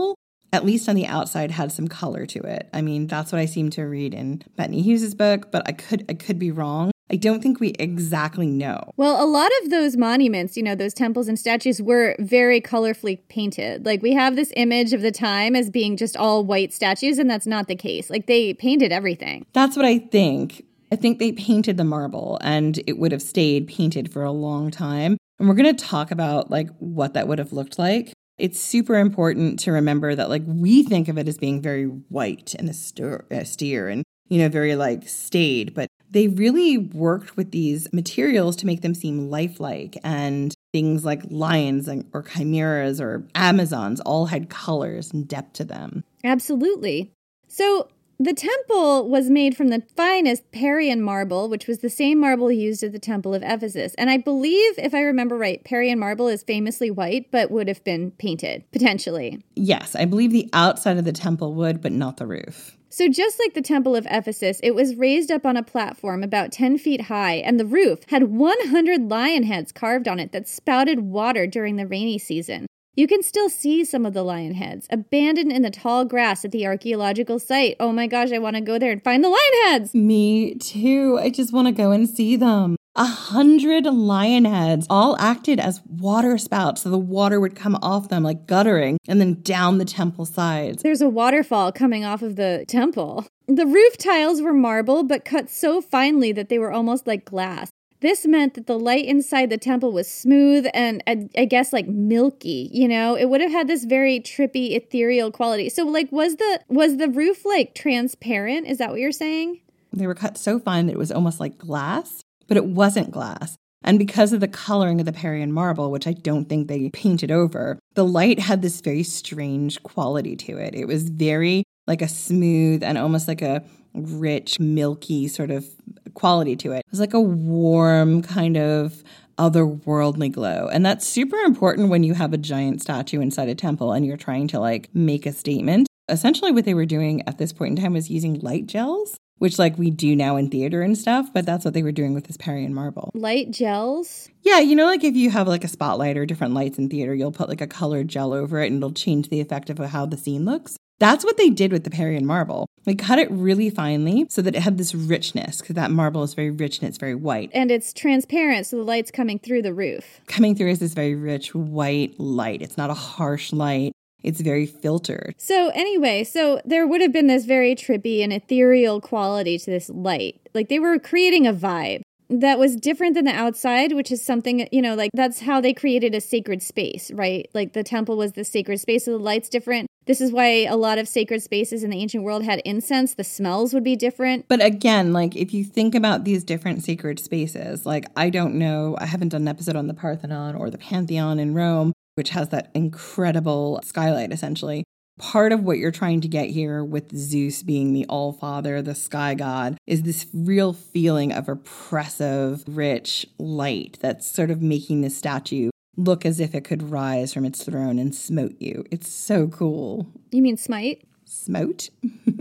at least on the outside, had some color to it. I mean, that's what I seem to read in Bettany Hughes's book, but I could I could be wrong. I don't think we exactly know. Well, a lot of those monuments, you know, those temples and statues were very colorfully painted. Like, we have this image of the time as being just all white statues, and that's not the case. Like, they painted everything. That's what I think. I think they painted the marble, and it would have stayed painted for a long time. And we're going to talk about, like, what that would have looked like. It's super important to remember that, like, we think of it as being very white and austere and, you know, very, like, staid, but they really worked with these materials to make them seem lifelike, and things like lions or chimeras or Amazons all had colors and depth to them. Absolutely. So the temple was made from the finest Parian marble, which was the same marble used at the Temple of Ephesus. And I believe, if I remember right, Parian marble is famously white, but would have been painted, potentially. Yes, I believe the outside of the temple would, but not the roof. So just like the Temple of Ephesus, it was raised up on a platform about ten feet high, and the roof had one hundred lion heads carved on it that spouted water during the rainy season. You can still see some of the lion heads, abandoned in the tall grass at the archaeological site. Oh my gosh, I want to go there and find the lion heads! Me too. I just want to go and see them. A hundred lion heads all acted as water spouts, so the water would come off them like guttering and then down the temple sides. There's a waterfall coming off of the temple. The roof tiles were marble, but cut so finely that they were almost like glass. This meant that the light inside the temple was smooth and, I guess, like milky, you know? It would have had this very trippy, ethereal quality. So, like, was the was the roof, like, transparent? Is that what you're saying? They were cut so fine that it was almost like glass, but it wasn't glass. And because of the coloring of the Parian marble, which I don't think they painted over, the light had this very strange quality to it. It was very like a smooth and almost like a rich, milky sort of quality to it. It was like a warm kind of otherworldly glow. And that's super important when you have a giant statue inside a temple and you're trying to like make a statement. Essentially what they were doing at this point in time was using light gels, which like we do now in theater and stuff, but that's what they were doing with this Parian marble. Light gels? Yeah, you know, like if you have like a spotlight or different lights in theater, you'll put like a colored gel over it and it'll change the effect of how the scene looks. That's what they did with the Parian marble. They cut it really finely so that it had this richness, because that marble is very rich and it's very white. And it's transparent, so the light's coming through the roof. Coming through is this very rich white light. It's not a harsh light. It's very filtered. So anyway, so there would have been this very trippy and ethereal quality to this light. Like they were creating a vibe that was different than the outside, which is something, you know, like that's how they created a sacred space, right? Like the temple was the sacred space, so the light's different. This is why a lot of sacred spaces in the ancient world had incense. The smells would be different. But again, like if you think about these different sacred spaces, like I don't know, I haven't done an episode on the Parthenon or the Pantheon in Rome, which has that incredible skylight essentially. Part of what you're trying to get here with Zeus being the all-father, the sky god, is this real feeling of oppressive, rich light that's sort of making the statue look as if it could rise from its throne and smote you. It's so cool. You mean smite? Smote?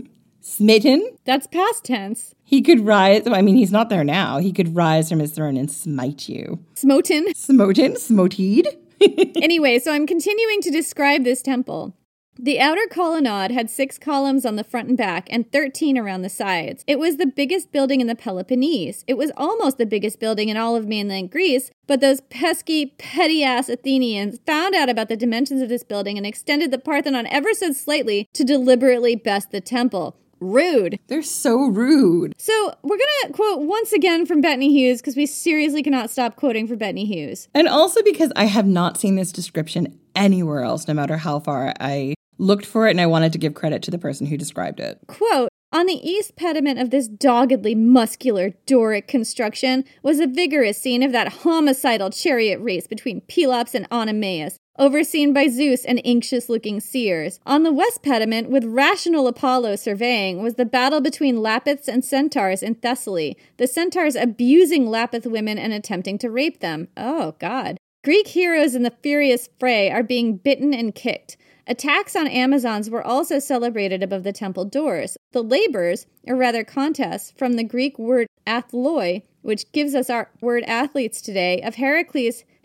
Smitten? That's past tense. He could rise. I mean, he's not there now. He could rise from his throne and smite you. Smoten? Smoten? Smoted? Anyway, so I'm continuing to describe this temple. The outer colonnade had six columns on the front and back and thirteen around the sides. It was the biggest building in the Peloponnese. It was almost the biggest building in all of mainland Greece, but those pesky, petty-ass Athenians found out about the dimensions of this building and extended the Parthenon ever so slightly to deliberately best the temple. Rude. They're so rude. So we're going to quote once again from Bettany Hughes because we seriously cannot stop quoting from Bettany Hughes. And also because I have not seen this description anywhere else, no matter how far I looked for it, and I wanted to give credit to the person who described it. Quote, on the east pediment of this doggedly muscular Doric construction was a vigorous scene of that homicidal chariot race between Pelops and Oenomaus, overseen by Zeus and anxious-looking seers. On the west pediment, with rational Apollo surveying, was the battle between Lapiths and Centaurs in Thessaly, the Centaurs abusing Lapith women and attempting to rape them. Oh, God. Greek heroes in the furious fray are being bitten and kicked. Attacks on Amazons were also celebrated above the temple doors. The labors, or rather contests, from the Greek word athloi, which gives us our word athletes today, of Heracles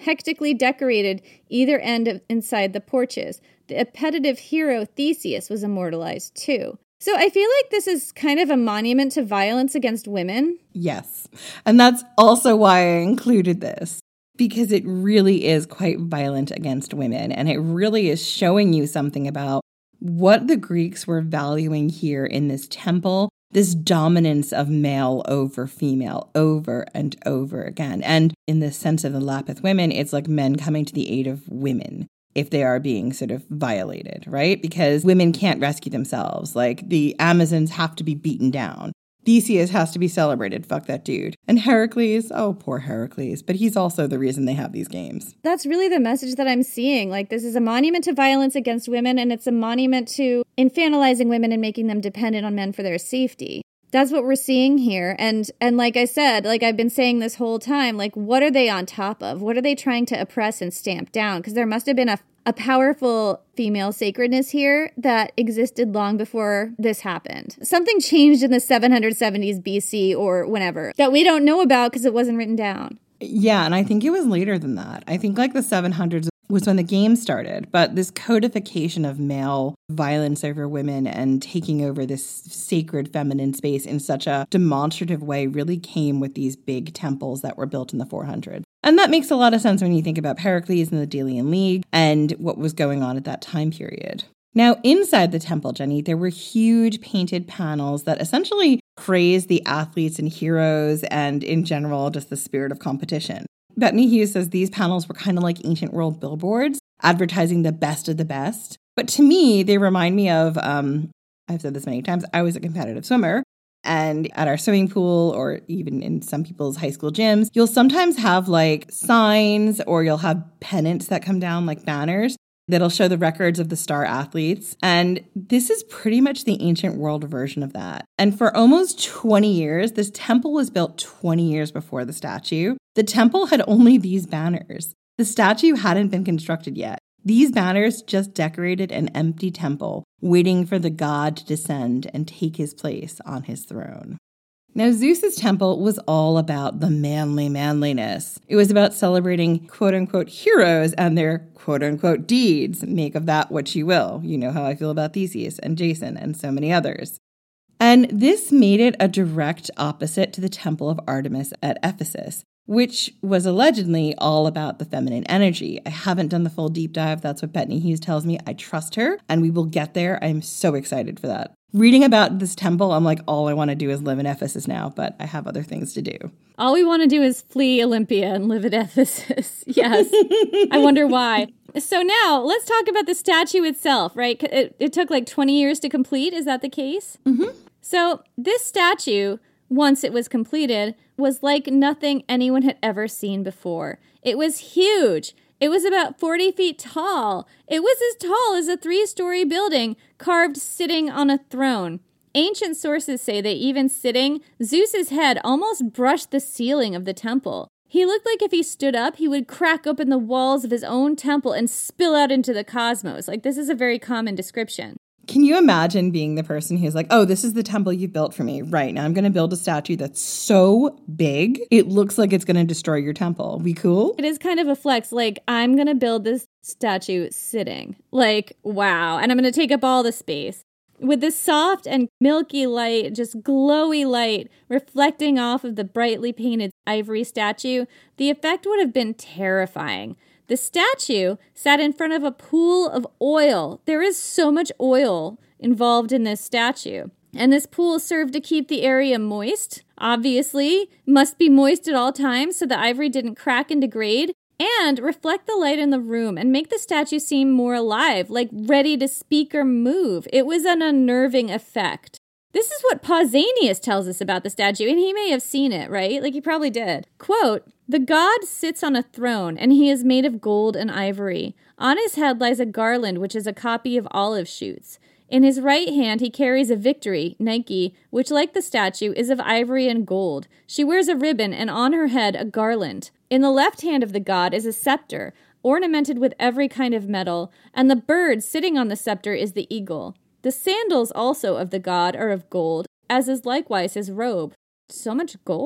hectically decorated either end of inside the porches. The appetitive hero Theseus was immortalized too. So I feel like this is kind of a monument to violence against women. Yes. And that's also why I included this, because it really is quite violent against women. And it really is showing you something about what the Greeks were valuing here in this temple, this dominance of male over female over and over again. And in the sense of the Lapith women, it's like men coming to the aid of women if they are being sort of violated, right? Because women can't rescue themselves. Like the Amazons have to be beaten down. Theseus has to be celebrated. Fuck that dude. And Heracles, oh, poor Heracles. But he's also the reason they have these games. That's really the message that I'm seeing. Like, this is a monument to violence against women, and it's a monument to infantilizing women and making them dependent on men for their safety. That's what we're seeing here. And and like I said, like I've been saying this whole time, like, what are they on top of? What are they trying to oppress and stamp down? Because there must have been a a powerful female sacredness here that existed long before this happened. Something changed in the seven seventies B C or whenever that we don't know about because it wasn't written down. Yeah, and I think it was later than that. I think like the seven hundreds was when the game started, but this codification of male violence over women and taking over this sacred feminine space in such a demonstrative way really came with these big temples that were built in the four hundreds. And that makes a lot of sense when you think about Pericles and the Delian League and what was going on at that time period. Now, inside the temple, Jenny, there were huge painted panels that essentially praised the athletes and heroes and, in general, just the spirit of competition. Bettany Hughes says these panels were kind of like ancient world billboards, advertising the best of the best. But to me, they remind me of, um, I've said this many times, I was a competitive swimmer. And at our swimming pool, or even in some people's high school gyms, you'll sometimes have like signs or you'll have pennants that come down like banners that'll show the records of the star athletes. And this is pretty much the ancient world version of that. And for almost twenty years, this temple was built twenty years before the statue. The temple had only these banners. The statue hadn't been constructed yet. These banners just decorated an empty temple, waiting for the god to descend and take his place on his throne. Now, Zeus's temple was all about the manly manliness. It was about celebrating quote-unquote heroes and their quote-unquote deeds. Make of that what you will. You know how I feel about Theseus and Jason and so many others. And this made it a direct opposite to the temple of Artemis at Ephesus, which was allegedly all about the feminine energy. I haven't done the full deep dive. That's what Bettany Hughes tells me. I trust her, and we will get there. I'm so excited for that. Reading about this temple, I'm like, all I want to do is live in Ephesus now, but I have other things to do. All we want to do is flee Olympia and live at Ephesus. Yes. I wonder why. So now, let's talk about the statue itself, right? It, it took like twenty years to complete. Is that the case? Mm-hmm. So this statue, once it was completed, was like nothing anyone had ever seen before. It was huge. It was about forty feet tall. It was as tall as a three-story building, carved sitting on a throne. Ancient sources say that even sitting, Zeus's head almost brushed the ceiling of the temple. He looked like if he stood up, he would crack open the walls of his own temple and spill out into the cosmos. Like, this is a very common description. Can you imagine being the person who's like, oh, this is the temple you built for me. Right, now I'm going to build a statue that's so big, it looks like it's going to destroy your temple. We cool? It is kind of a flex. Like, I'm going to build this statue sitting. Like, wow. And I'm going to take up all the space. With this soft and milky light, just glowy light, reflecting off of the brightly painted ivory statue, the effect would have been terrifying. The statue sat in front of a pool of oil. There is so much oil involved in this statue. And this pool served to keep the area moist. Obviously, must be moist at all times so the ivory didn't crack and degrade. And reflect the light in the room and make the statue seem more alive, like ready to speak or move. It was an unnerving effect. This is what Pausanias tells us about the statue, and he may have seen it, right? Like, he probably did. Quote, "The god sits on a throne, and he is made of gold and ivory. On his head lies a garland, which is a copy of olive shoots. In his right hand he carries a victory, Nike, which, like the statue, is of ivory and gold. She wears a ribbon, and on her head a garland. In the left hand of the god is a scepter, ornamented with every kind of metal, and the bird sitting on the scepter is the eagle. The sandals also of the god are of gold, as is likewise his robe." So much gold.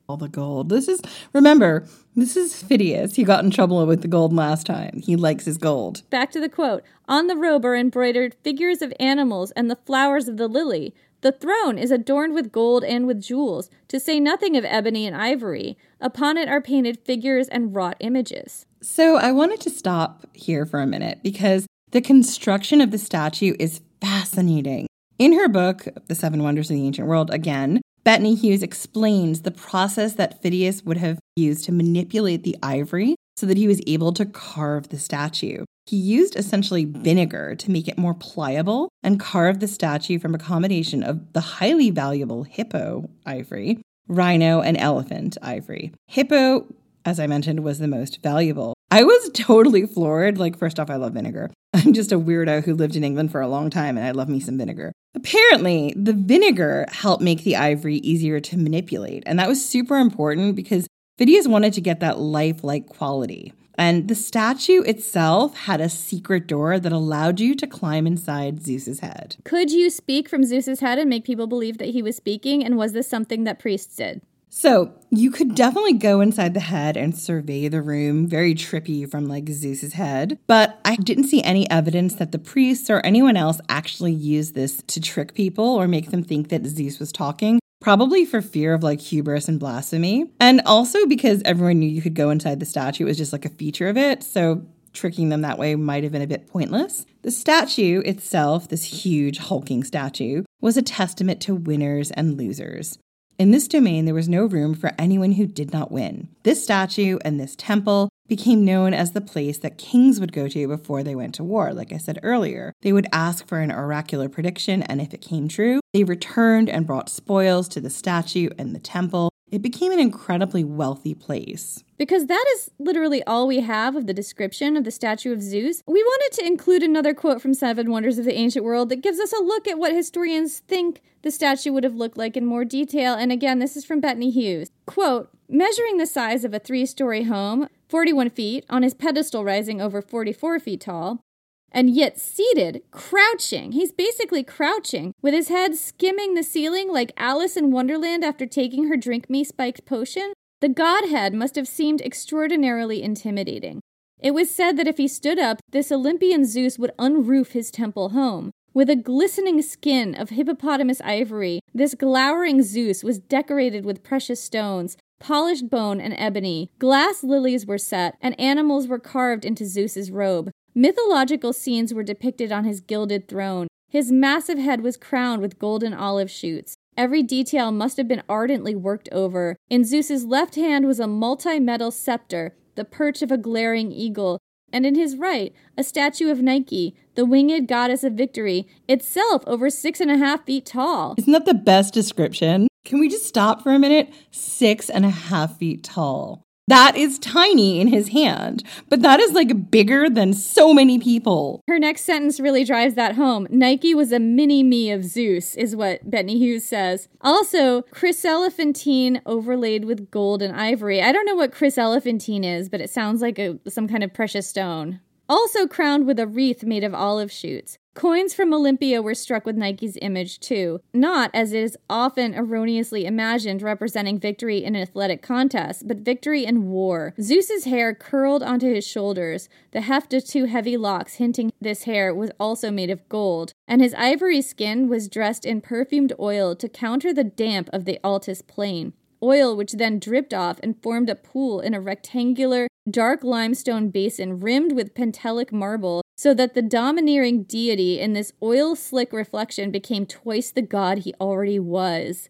All the gold. This is, remember, this is Phidias. He got in trouble with the gold last time. He likes his gold. Back to the quote. On the robe are embroidered figures of animals and the flowers of the lily. The throne is adorned with gold and with jewels, to say nothing of ebony and ivory. Upon it are painted figures and wrought images. So I wanted to stop here for a minute because the construction of the statue is fascinating. In her book, The Seven Wonders of the Ancient World, again, Bettany Hughes explains the process that Phidias would have used to manipulate the ivory so that he was able to carve the statue. He used essentially vinegar to make it more pliable and carved the statue from a combination of the highly valuable hippo ivory, rhino, and elephant ivory. Hippo, as I mentioned, was the most valuable. I was totally floored. Like, first off, I love vinegar. I'm just a weirdo who lived in England for a long time, and I love me some vinegar. Apparently, the vinegar helped make the ivory easier to manipulate, and that was super important because Phidias wanted to get that lifelike quality. And the statue itself had a secret door that allowed you to climb inside Zeus's head. Could you speak from Zeus's head and make people believe that he was speaking? And was this something that priests did? So you could definitely go inside the head and survey the room, very trippy from like Zeus's head. But I didn't see any evidence that the priests or anyone else actually used this to trick people or make them think that Zeus was talking. Probably for fear of like hubris and blasphemy. And also because everyone knew you could go inside the statue. It was just like a feature of it. So tricking them that way might have been a bit pointless. The statue itself, this huge hulking statue, was a testament to winners and losers. In this domain, there was no room for anyone who did not win. This statue and this temple became known as the place that kings would go to before they went to war. Like I said earlier, they would ask for an oracular prediction, and if it came true, they returned and brought spoils to the statue and the temple. It became an incredibly wealthy place. Because that is literally all we have of the description of the statue of Zeus, we wanted to include another quote from Seven Wonders of the Ancient World that gives us a look at what historians think the statue would have looked like in more detail. And again, this is from Bettany Hughes. Quote, measuring the size of a three-story home, forty-one feet, on his pedestal rising over forty-four feet tall, and yet seated, crouching. He's basically crouching, with his head skimming the ceiling like Alice in Wonderland after taking her drink-me-spiked potion. The godhead must have seemed extraordinarily intimidating. It was said that if he stood up, this Olympian Zeus would unroof his temple home. With a glistening skin of hippopotamus ivory, this glowering Zeus was decorated with precious stones, polished bone and ebony. Glass lilies were set, and animals were carved into Zeus's robe. Mythological scenes were depicted on his gilded throne. His massive head was crowned with golden olive shoots. Every detail must have been ardently worked over. In Zeus's left hand was a multi-metal scepter, the perch of a glaring eagle, and in his right, a statue of Nike, the winged goddess of victory, itself over six and a half feet tall. Isn't that the best description? Can we just stop for a minute? Six and a half feet tall. That is tiny in his hand, but that is like bigger than so many people. Her next sentence really drives that home. Nike was a mini-me of Zeus, is what Bettany Hughes says. Also, chryselephantine overlaid with gold and ivory. I don't know what chryselephantine is, but it sounds like a, some kind of precious stone. Also crowned with a wreath made of olive shoots. Coins from Olympia were struck with Nike's image too, not, as it is often erroneously imagined, representing victory in an athletic contest, but victory in war. Zeus's hair curled onto his shoulders, the heft of two heavy locks hinting this hair was also made of gold, and his ivory skin was dressed in perfumed oil to counter the damp of the Altus plain. Oil which then dripped off and formed a pool in a rectangular, dark limestone basin rimmed with Pentelic marble, so that the domineering deity in this oil-slick reflection became twice the god he already was.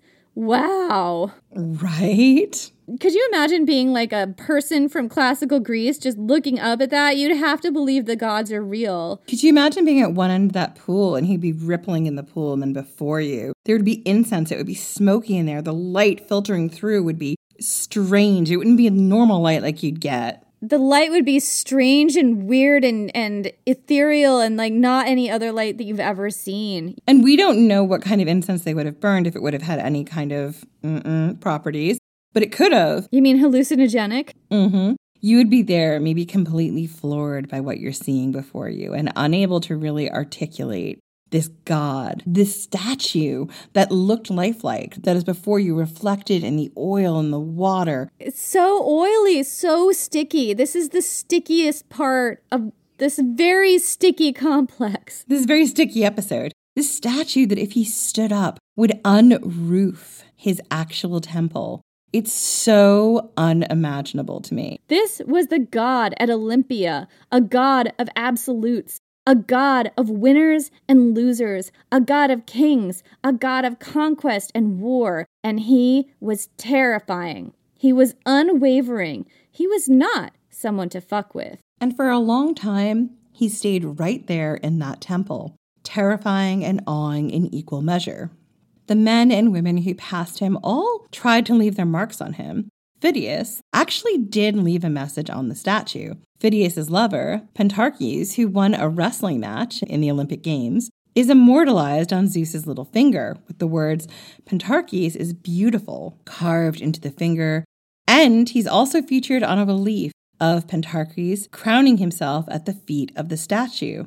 Wow. Right? Could you imagine being like a person from classical Greece just looking up at that? You'd have to believe the gods are real. Could you imagine being at one end of that pool and he'd be rippling in the pool, and then before you, there would be incense. It would be smoky in there. The light filtering through would be strange. It wouldn't be a normal light like you'd get. The light would be strange and weird and, and ethereal and like not any other light that you've ever seen. And we don't know what kind of incense they would have burned, if it would have had any kind of mm-mm, properties, but it could have. You mean hallucinogenic? Mm-hmm. You would be there, maybe completely floored by what you're seeing before you and unable to really articulate this god, this statue that looked lifelike, that is before you reflected in the oil and the water. It's so oily, so sticky. This is the stickiest part of this very sticky complex. This very sticky episode. This statue that if he stood up would unroof his actual temple. It's so unimaginable to me. This was the god at Olympia, a god of absolutes. A god of winners and losers, a god of kings, a god of conquest and war, and he was terrifying. He was unwavering. He was not someone to fuck with. And for a long time, he stayed right there in that temple, terrifying and awing in equal measure. The men and women who passed him all tried to leave their marks on him. Phidias actually did leave a message on the statue. Phidias' lover, Pentarches, who won a wrestling match in the Olympic Games, is immortalized on Zeus's little finger with the words, "Pentarches is beautiful," carved into the finger. And he's also featured on a relief of Pentarches crowning himself at the feet of the statue.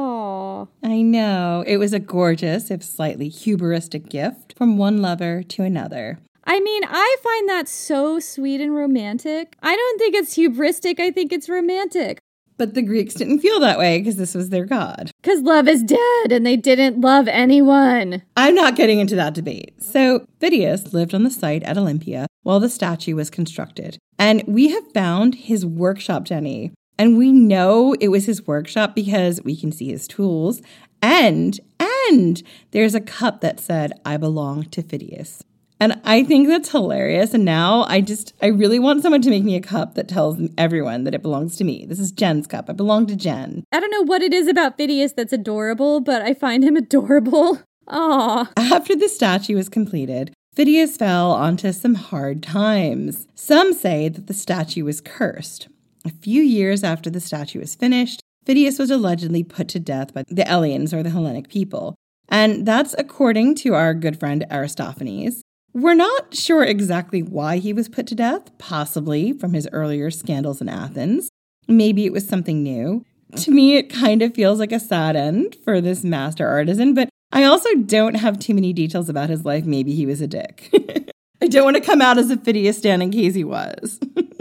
Oh, I know. It was a gorgeous, if slightly hubristic gift from one lover to another. I mean, I find that so sweet and romantic. I don't think it's hubristic. I think it's romantic. But the Greeks didn't feel that way because this was their god. Because love is dead and they didn't love anyone. I'm not getting into that debate. So Phidias lived on the site at Olympia while the statue was constructed. And we have found his workshop, Jenny. And we know it was his workshop because we can see his tools. And, and there's a cup that said, "I belong to Phidias." And I think that's hilarious. And now I just, I really want someone to make me a cup that tells everyone that it belongs to me. This is Jen's cup. I belong to Jen. I don't know what it is about Phidias that's adorable, but I find him adorable. Aw. After the statue was completed, Phidias fell onto some hard times. Some say that the statue was cursed. A few years after the statue was finished, Phidias was allegedly put to death by the Eleans, or the Hellenic people. And that's according to our good friend Aristophanes. We're not sure exactly why he was put to death, possibly from his earlier scandals in Athens. Maybe it was something new. To me, it kind of feels like a sad end for this master artisan, but I also don't have too many details about his life. Maybe he was a dick. I don't want to come out as a Phidias stan in case he was.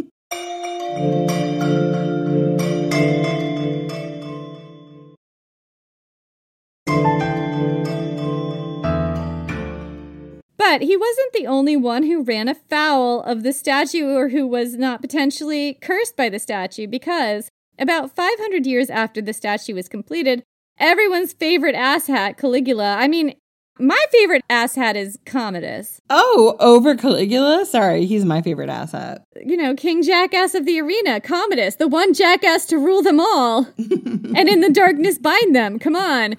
But he wasn't the only one who ran afoul of the statue or who was not potentially cursed by the statue, because about five hundred years after the statue was completed, everyone's favorite asshat, Caligula, I mean, my favorite asshat is Commodus. Oh, over Caligula? Sorry, he's my favorite asshat. You know, King Jackass of the arena, Commodus, the one jackass to rule them all. And in the darkness bind them, come on.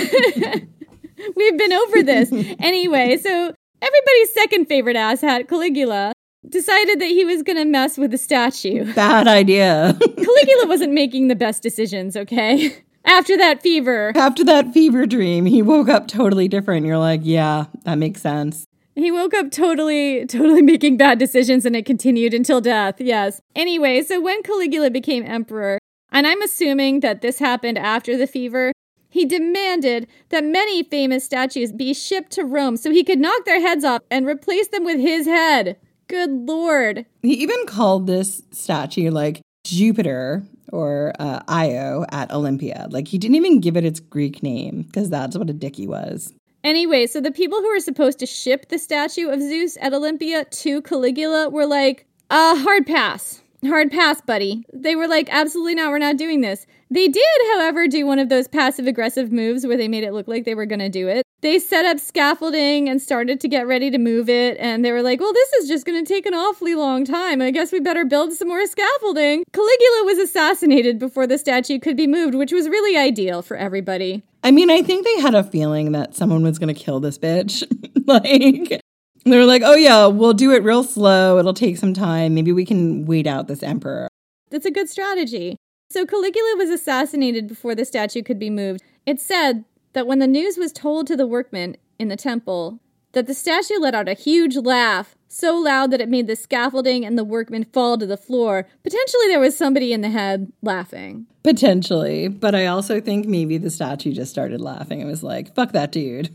We've been over this. Anyway, so everybody's second favorite asshat, Caligula, decided that he was going to mess with the statue. Bad idea. Caligula wasn't making the best decisions, okay? After that fever. After that fever dream, he woke up totally different. You're like, yeah, that makes sense. He woke up totally, totally making bad decisions, and it continued until death, yes. Anyway, so when Caligula became emperor, and I'm assuming that this happened after the fever, he demanded that many famous statues be shipped to Rome so he could knock their heads off and replace them with his head. Good Lord. He even called this statue like Jupiter or uh, Io at Olympia. Like, he didn't even give it its Greek name because that's what a dick he was. Anyway, so the people who were supposed to ship the statue of Zeus at Olympia to Caligula were like, uh, hard pass. Hard pass, buddy. They were like, absolutely not, we're not doing this. They did, however, do one of those passive-aggressive moves where they made it look like they were going to do it. They set up scaffolding and started to get ready to move it, and they were like, well, this is just going to take an awfully long time. I guess we better build some more scaffolding. Caligula was assassinated before the statue could be moved, which was really ideal for everybody. I mean, I think they had a feeling that someone was going to kill this bitch. Like, they were like, oh yeah, we'll do it real slow. It'll take some time. Maybe we can wait out this emperor. That's a good strategy. So Caligula was assassinated before the statue could be moved. It's said that when the news was told to the workmen in the temple, that the statue let out a huge laugh so loud that it made the scaffolding and the workmen fall to the floor. Potentially there was somebody in the head laughing. Potentially, but I also think maybe the statue just started laughing. It was like, fuck that dude.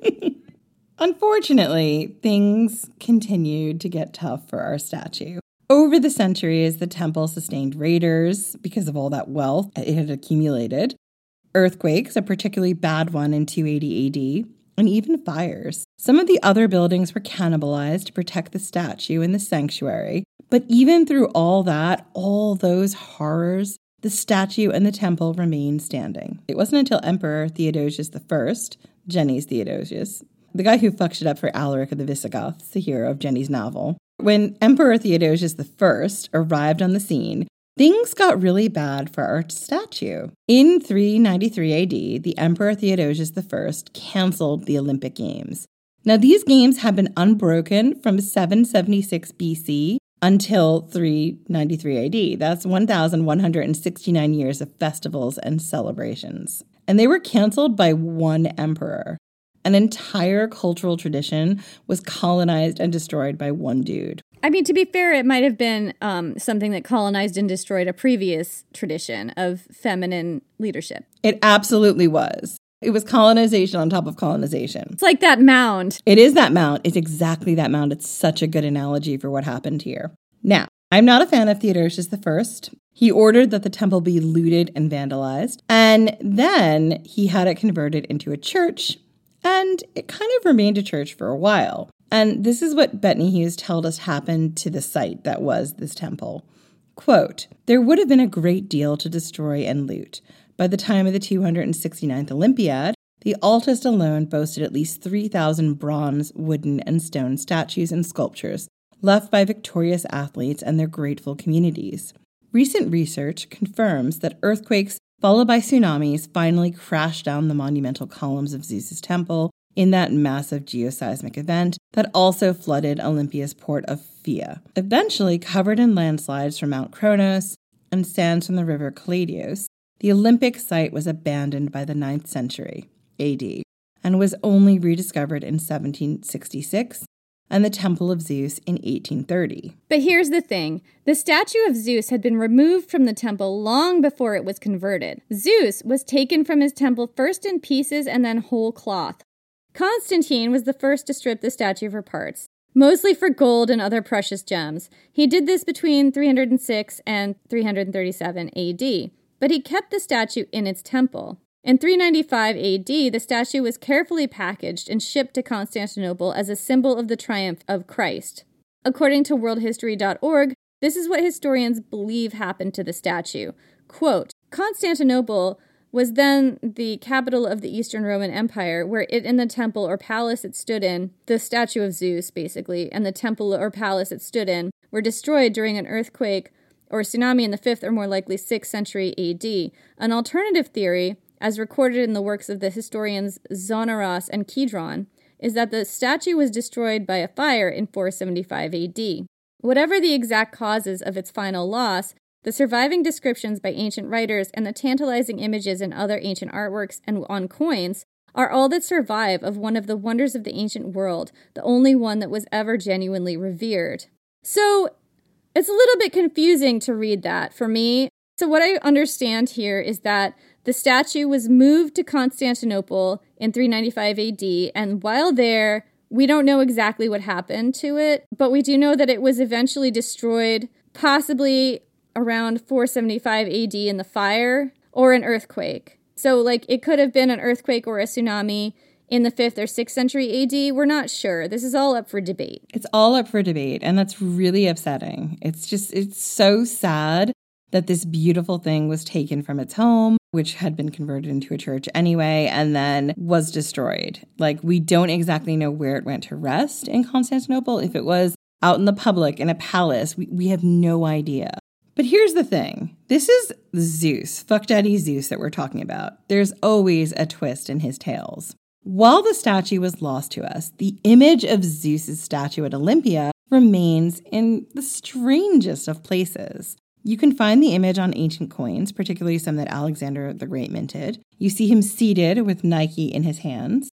Unfortunately, things continued to get tough for our statue. Over the centuries, the temple sustained raiders because of all that wealth it had accumulated, earthquakes, a particularly bad one in two eighty A D, and even fires. Some of the other buildings were cannibalized to protect the statue and the sanctuary, but even through all that, all those horrors, the statue and the temple remained standing. It wasn't until Emperor Theodosius the First, Jenny's Theodosius, the guy who fucked it up for Alaric of the Visigoths, the hero of Jenny's novel. When Emperor Theodosius the First arrived on the scene, things got really bad for our statue. In three ninety-three A D, the Emperor Theodosius the First canceled the Olympic Games. Now, these games had been unbroken from seven seventy-six B C until three ninety-three A D. That's one thousand one hundred sixty-nine years of festivals and celebrations. And they were canceled by one emperor. An entire cultural tradition was colonized and destroyed by one dude. I mean, to be fair, it might have been um, something that colonized and destroyed a previous tradition of feminine leadership. It absolutely was. It was colonization on top of colonization. It's like that mound. It is that mound. It's exactly that mound. It's such a good analogy for what happened here. Now, I'm not a fan of Theodosius the First. He ordered that the temple be looted and vandalized, and then he had it converted into a church, and it kind of remained a church for a while. And this is what Bettany Hughes told us happened to the site that was this temple. Quote, "There would have been a great deal to destroy and loot. By the time of the two hundred sixty-ninth Olympiad, the Altis alone boasted at least three thousand bronze, wooden, and stone statues and sculptures left by victorious athletes and their grateful communities. Recent research confirms that earthquakes followed by tsunamis finally crashed down the monumental columns of Zeus's temple in that massive geoseismic event that also flooded Olympia's port of Phia. Eventually covered in landslides from Mount Kronos and sands from the river Kaladios, the Olympic site was abandoned by the ninth century A D and was only rediscovered in seventeen sixty-six and the Temple of Zeus in eighteen thirty. But here's the thing. The statue of Zeus had been removed from the temple long before it was converted. Zeus was taken from his temple first in pieces and then whole cloth. Constantine was the first to strip the statue of her parts, mostly for gold and other precious gems. He did this between three hundred six and three hundred thirty-seven A D, but he kept the statue in its temple. In three ninety-five A D, the statue was carefully packaged and shipped to Constantinople as a symbol of the triumph of Christ. According to world history dot org, this is what historians believe happened to the statue. Quote, "Constantinople was then the capital of the Eastern Roman Empire, where it and the temple or palace it stood in, the statue of Zeus, basically, and the temple or palace it stood in, were destroyed during an earthquake or tsunami in the fifth or more likely sixth century A D. An alternative theory, as recorded in the works of the historians Zonaras and Kedron, is that the statue was destroyed by a fire in four seventy-five A D. Whatever the exact causes of its final loss, the surviving descriptions by ancient writers and the tantalizing images in other ancient artworks and on coins are all that survive of one of the wonders of the ancient world, the only one that was ever genuinely revered." So, it's a little bit confusing to read that for me. So what I understand here is that the statue was moved to Constantinople in three ninety-five A D, and while there, we don't know exactly what happened to it, but we do know that it was eventually destroyed, possibly around four seventy-five A D in the fire or an earthquake. So, like, it could have been an earthquake or a tsunami in the fifth or sixth century A D. We're not sure. This is all up for debate. It's all up for debate, and that's really upsetting. It's just, it's so sad that this beautiful thing was taken from its home, which had been converted into a church anyway, and then was destroyed. Like, we don't exactly know where it went to rest in Constantinople. If it was out in the public, in a palace, we, we have no idea. But here's the thing. This is Zeus, Fuck Daddy Zeus that we're talking about. There's always a twist in his tales. While the statue was lost to us, the image of Zeus's statue at Olympia remains in the strangest of places. You can find the image on ancient coins, particularly some that Alexander the Great minted. You see him seated with Nike in his hands.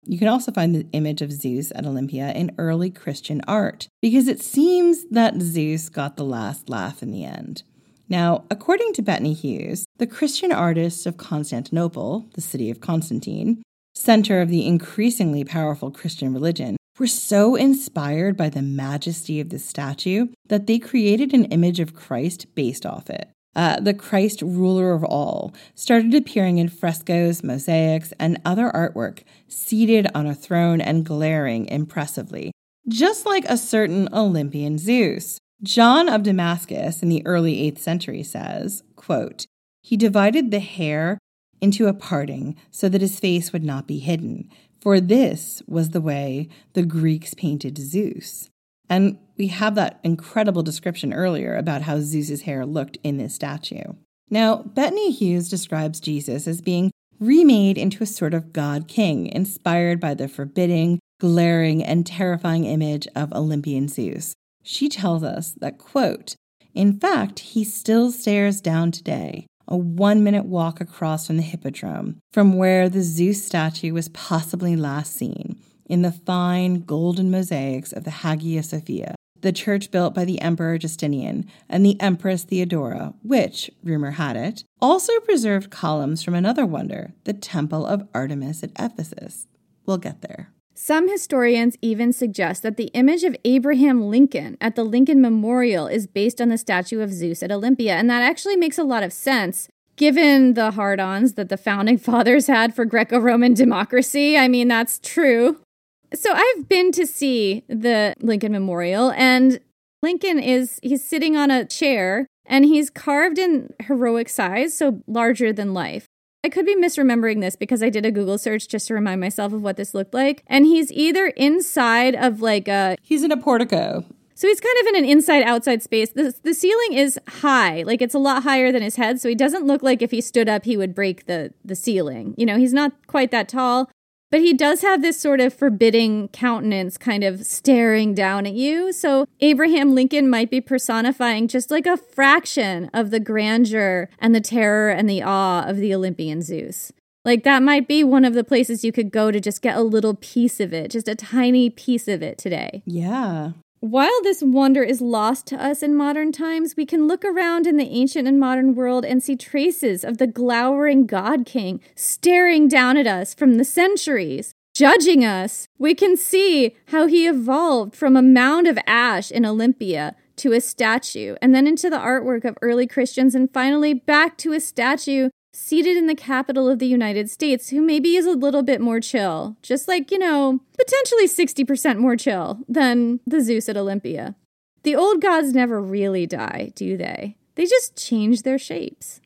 You can also find the image of Zeus at Olympia in early Christian art, because it seems that Zeus got the last laugh in the end. Now, according to Bettany Hughes, the Christian artists of Constantinople, the city of Constantine, center of the increasingly powerful Christian religion, were so inspired by the majesty of the statue that they created an image of Christ based off it. Uh, the Christ ruler of all started appearing in frescoes, mosaics, and other artwork, seated on a throne and glaring impressively, just like a certain Olympian Zeus. John of Damascus in the early eighth century says, quote, "He divided the hair into a parting so that his face would not be hidden, for this was the way the Greeks painted Zeus." And we have that incredible description earlier about how Zeus's hair looked in this statue. Now, Bettany Hughes describes Jesus as being remade into a sort of god-king, inspired by the forbidding, glaring, and terrifying image of Olympian Zeus. She tells us that, quote, "In fact, he still stares down today, a one-minute walk across from the Hippodrome, from where the Zeus statue was possibly last seen, in the fine golden mosaics of the Hagia Sophia, the church built by the Emperor Justinian and the Empress Theodora, which, rumor had it, also preserved columns from another wonder, the Temple of Artemis at Ephesus." We'll get there. Some historians even suggest that the image of Abraham Lincoln at the Lincoln Memorial is based on the statue of Zeus at Olympia, and that actually makes a lot of sense, given the hard-ons that the founding fathers had for Greco-Roman democracy. I mean, that's true. So I've been to see the Lincoln Memorial, and Lincoln is, he's sitting on a chair, and he's carved in heroic size, so larger than life. I could be misremembering this because I did a Google search just to remind myself of what this looked like. And he's either inside of like a... He's in a portico. So he's kind of in an inside-outside space. The, the ceiling is high. Like, it's a lot higher than his head, so he doesn't look like if he stood up, he would break the, the ceiling. You know, he's not quite that tall. But he does have this sort of forbidding countenance kind of staring down at you. So Abraham Lincoln might be personifying just like a fraction of the grandeur and the terror and the awe of the Olympian Zeus. Like, that might be one of the places you could go to just get a little piece of it, just a tiny piece of it today. Yeah. While this wonder is lost to us in modern times, we can look around in the ancient and modern world and see traces of the glowering God King staring down at us from the centuries, judging us. We can see how he evolved from a mound of ash in Olympia to a statue, and then into the artwork of early Christians, and finally back to a statue seated in the capital of the United States, who maybe is a little bit more chill. Just like, you know, potentially sixty percent more chill than the Zeus at Olympia. The old gods never really die, do they? They just change their shapes.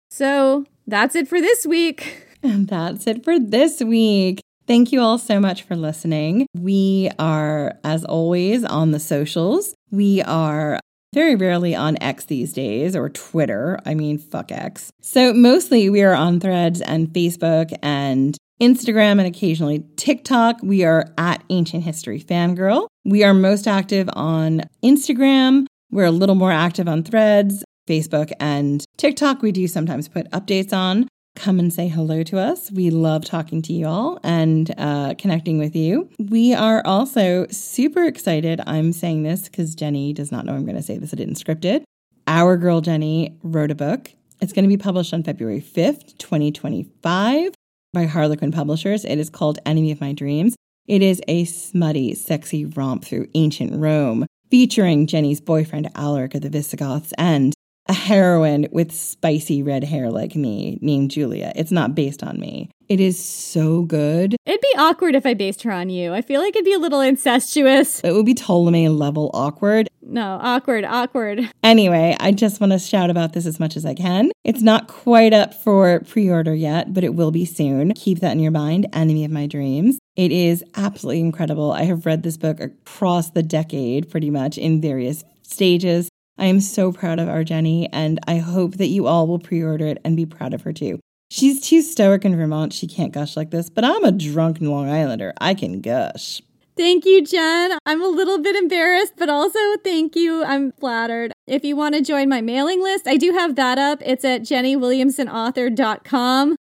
So that's it for this week. And that's it for this week. Thank you all so much for listening. We are, as always, on the socials. We are very rarely on X these days, or Twitter. I mean, fuck X. So mostly we are on Threads and Facebook and Instagram and occasionally TikTok. We are at Ancient History Fangirl. We are most active on Instagram. We're a little more active on Threads, Facebook, and TikTok. We do sometimes put updates on. Come and say hello to us. We love talking to you all and uh, connecting with you. We are also super excited. I'm saying this because Jenny does not know I'm going to say this. I didn't script it. Our girl Jenny wrote a book. It's going to be published on February fifth, twenty twenty-five by Harlequin Publishers. It is called Enemy of My Dreams. It is a smutty, sexy romp through ancient Rome, featuring Jenny's boyfriend Alaric of the Visigoths and a heroine with spicy red hair like me named Julia. It's not based on me. It is so good. It'd be awkward if I based her on you. I feel like it'd be a little incestuous. It would be Ptolemy level awkward. No, awkward, awkward. Anyway, I just want to shout about this as much as I can. It's not quite up for pre-order yet, but it will be soon. Keep that in your mind. Enemy of My Dreams. It is absolutely incredible. I have read this book across the decade, pretty much, in various stages. I am so proud of our Jenny, and I hope that you all will pre-order it and be proud of her too. She's too stoic in Vermont. She can't gush like this, but I'm a drunk Long Islander. I can gush. Thank you, Jen. I'm a little bit embarrassed, but also thank you. I'm flattered. If you want to join my mailing list, I do have that up. It's at jenny williamson author dot com.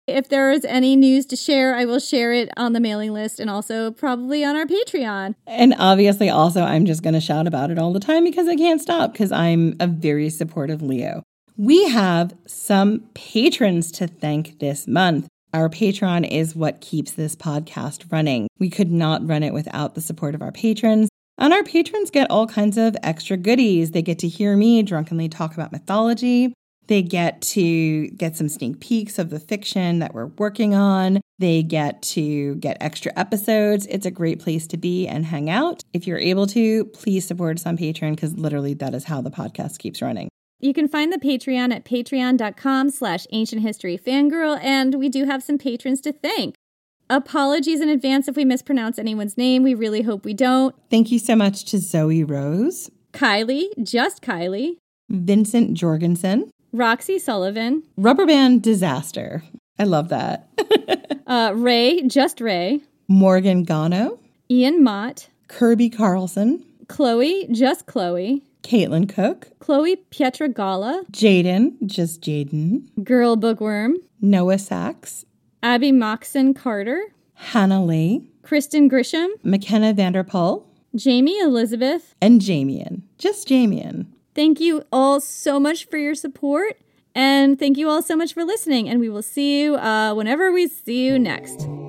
If there is any news to share, I will share it on the mailing list and also probably on our Patreon. And obviously also I'm just going to shout about it all the time because I can't stop because I'm a very supportive Leo. We have some patrons to thank this month. Our Patreon is what keeps this podcast running. We could not run it without the support of our patrons. And our patrons get all kinds of extra goodies. They get to hear me drunkenly talk about mythology. They get to get some sneak peeks of the fiction that we're working on. They get to get extra episodes. It's a great place to be and hang out. If you're able to, please support us on Patreon because literally that is how the podcast keeps running. You can find the Patreon at patreon.com slash ancient history fangirl, and we do have some patrons to thank. Apologies in advance if we mispronounce anyone's name. We really hope we don't. Thank you so much to Zoe Rose, Kylie, just Kylie, Vincent Jorgensen, Roxy Sullivan, Rubber Band Disaster. I love that. uh, Ray, just Ray, Morgan Gano, Ian Mott, Kirby Carlson, Chloe, just Chloe, Caitlin Cook, Chloe Pietragala, Jaden, just Jaden, Girl Bookworm, Noah Sachs, Abby Moxon Carter, Hannah Lee, Kristen Grisham, McKenna Vanderpool, Jamie Elizabeth, and Jamian, just Jamian. Thank you all so much for your support, and thank you all so much for listening, and we will see you uh, whenever we see you next.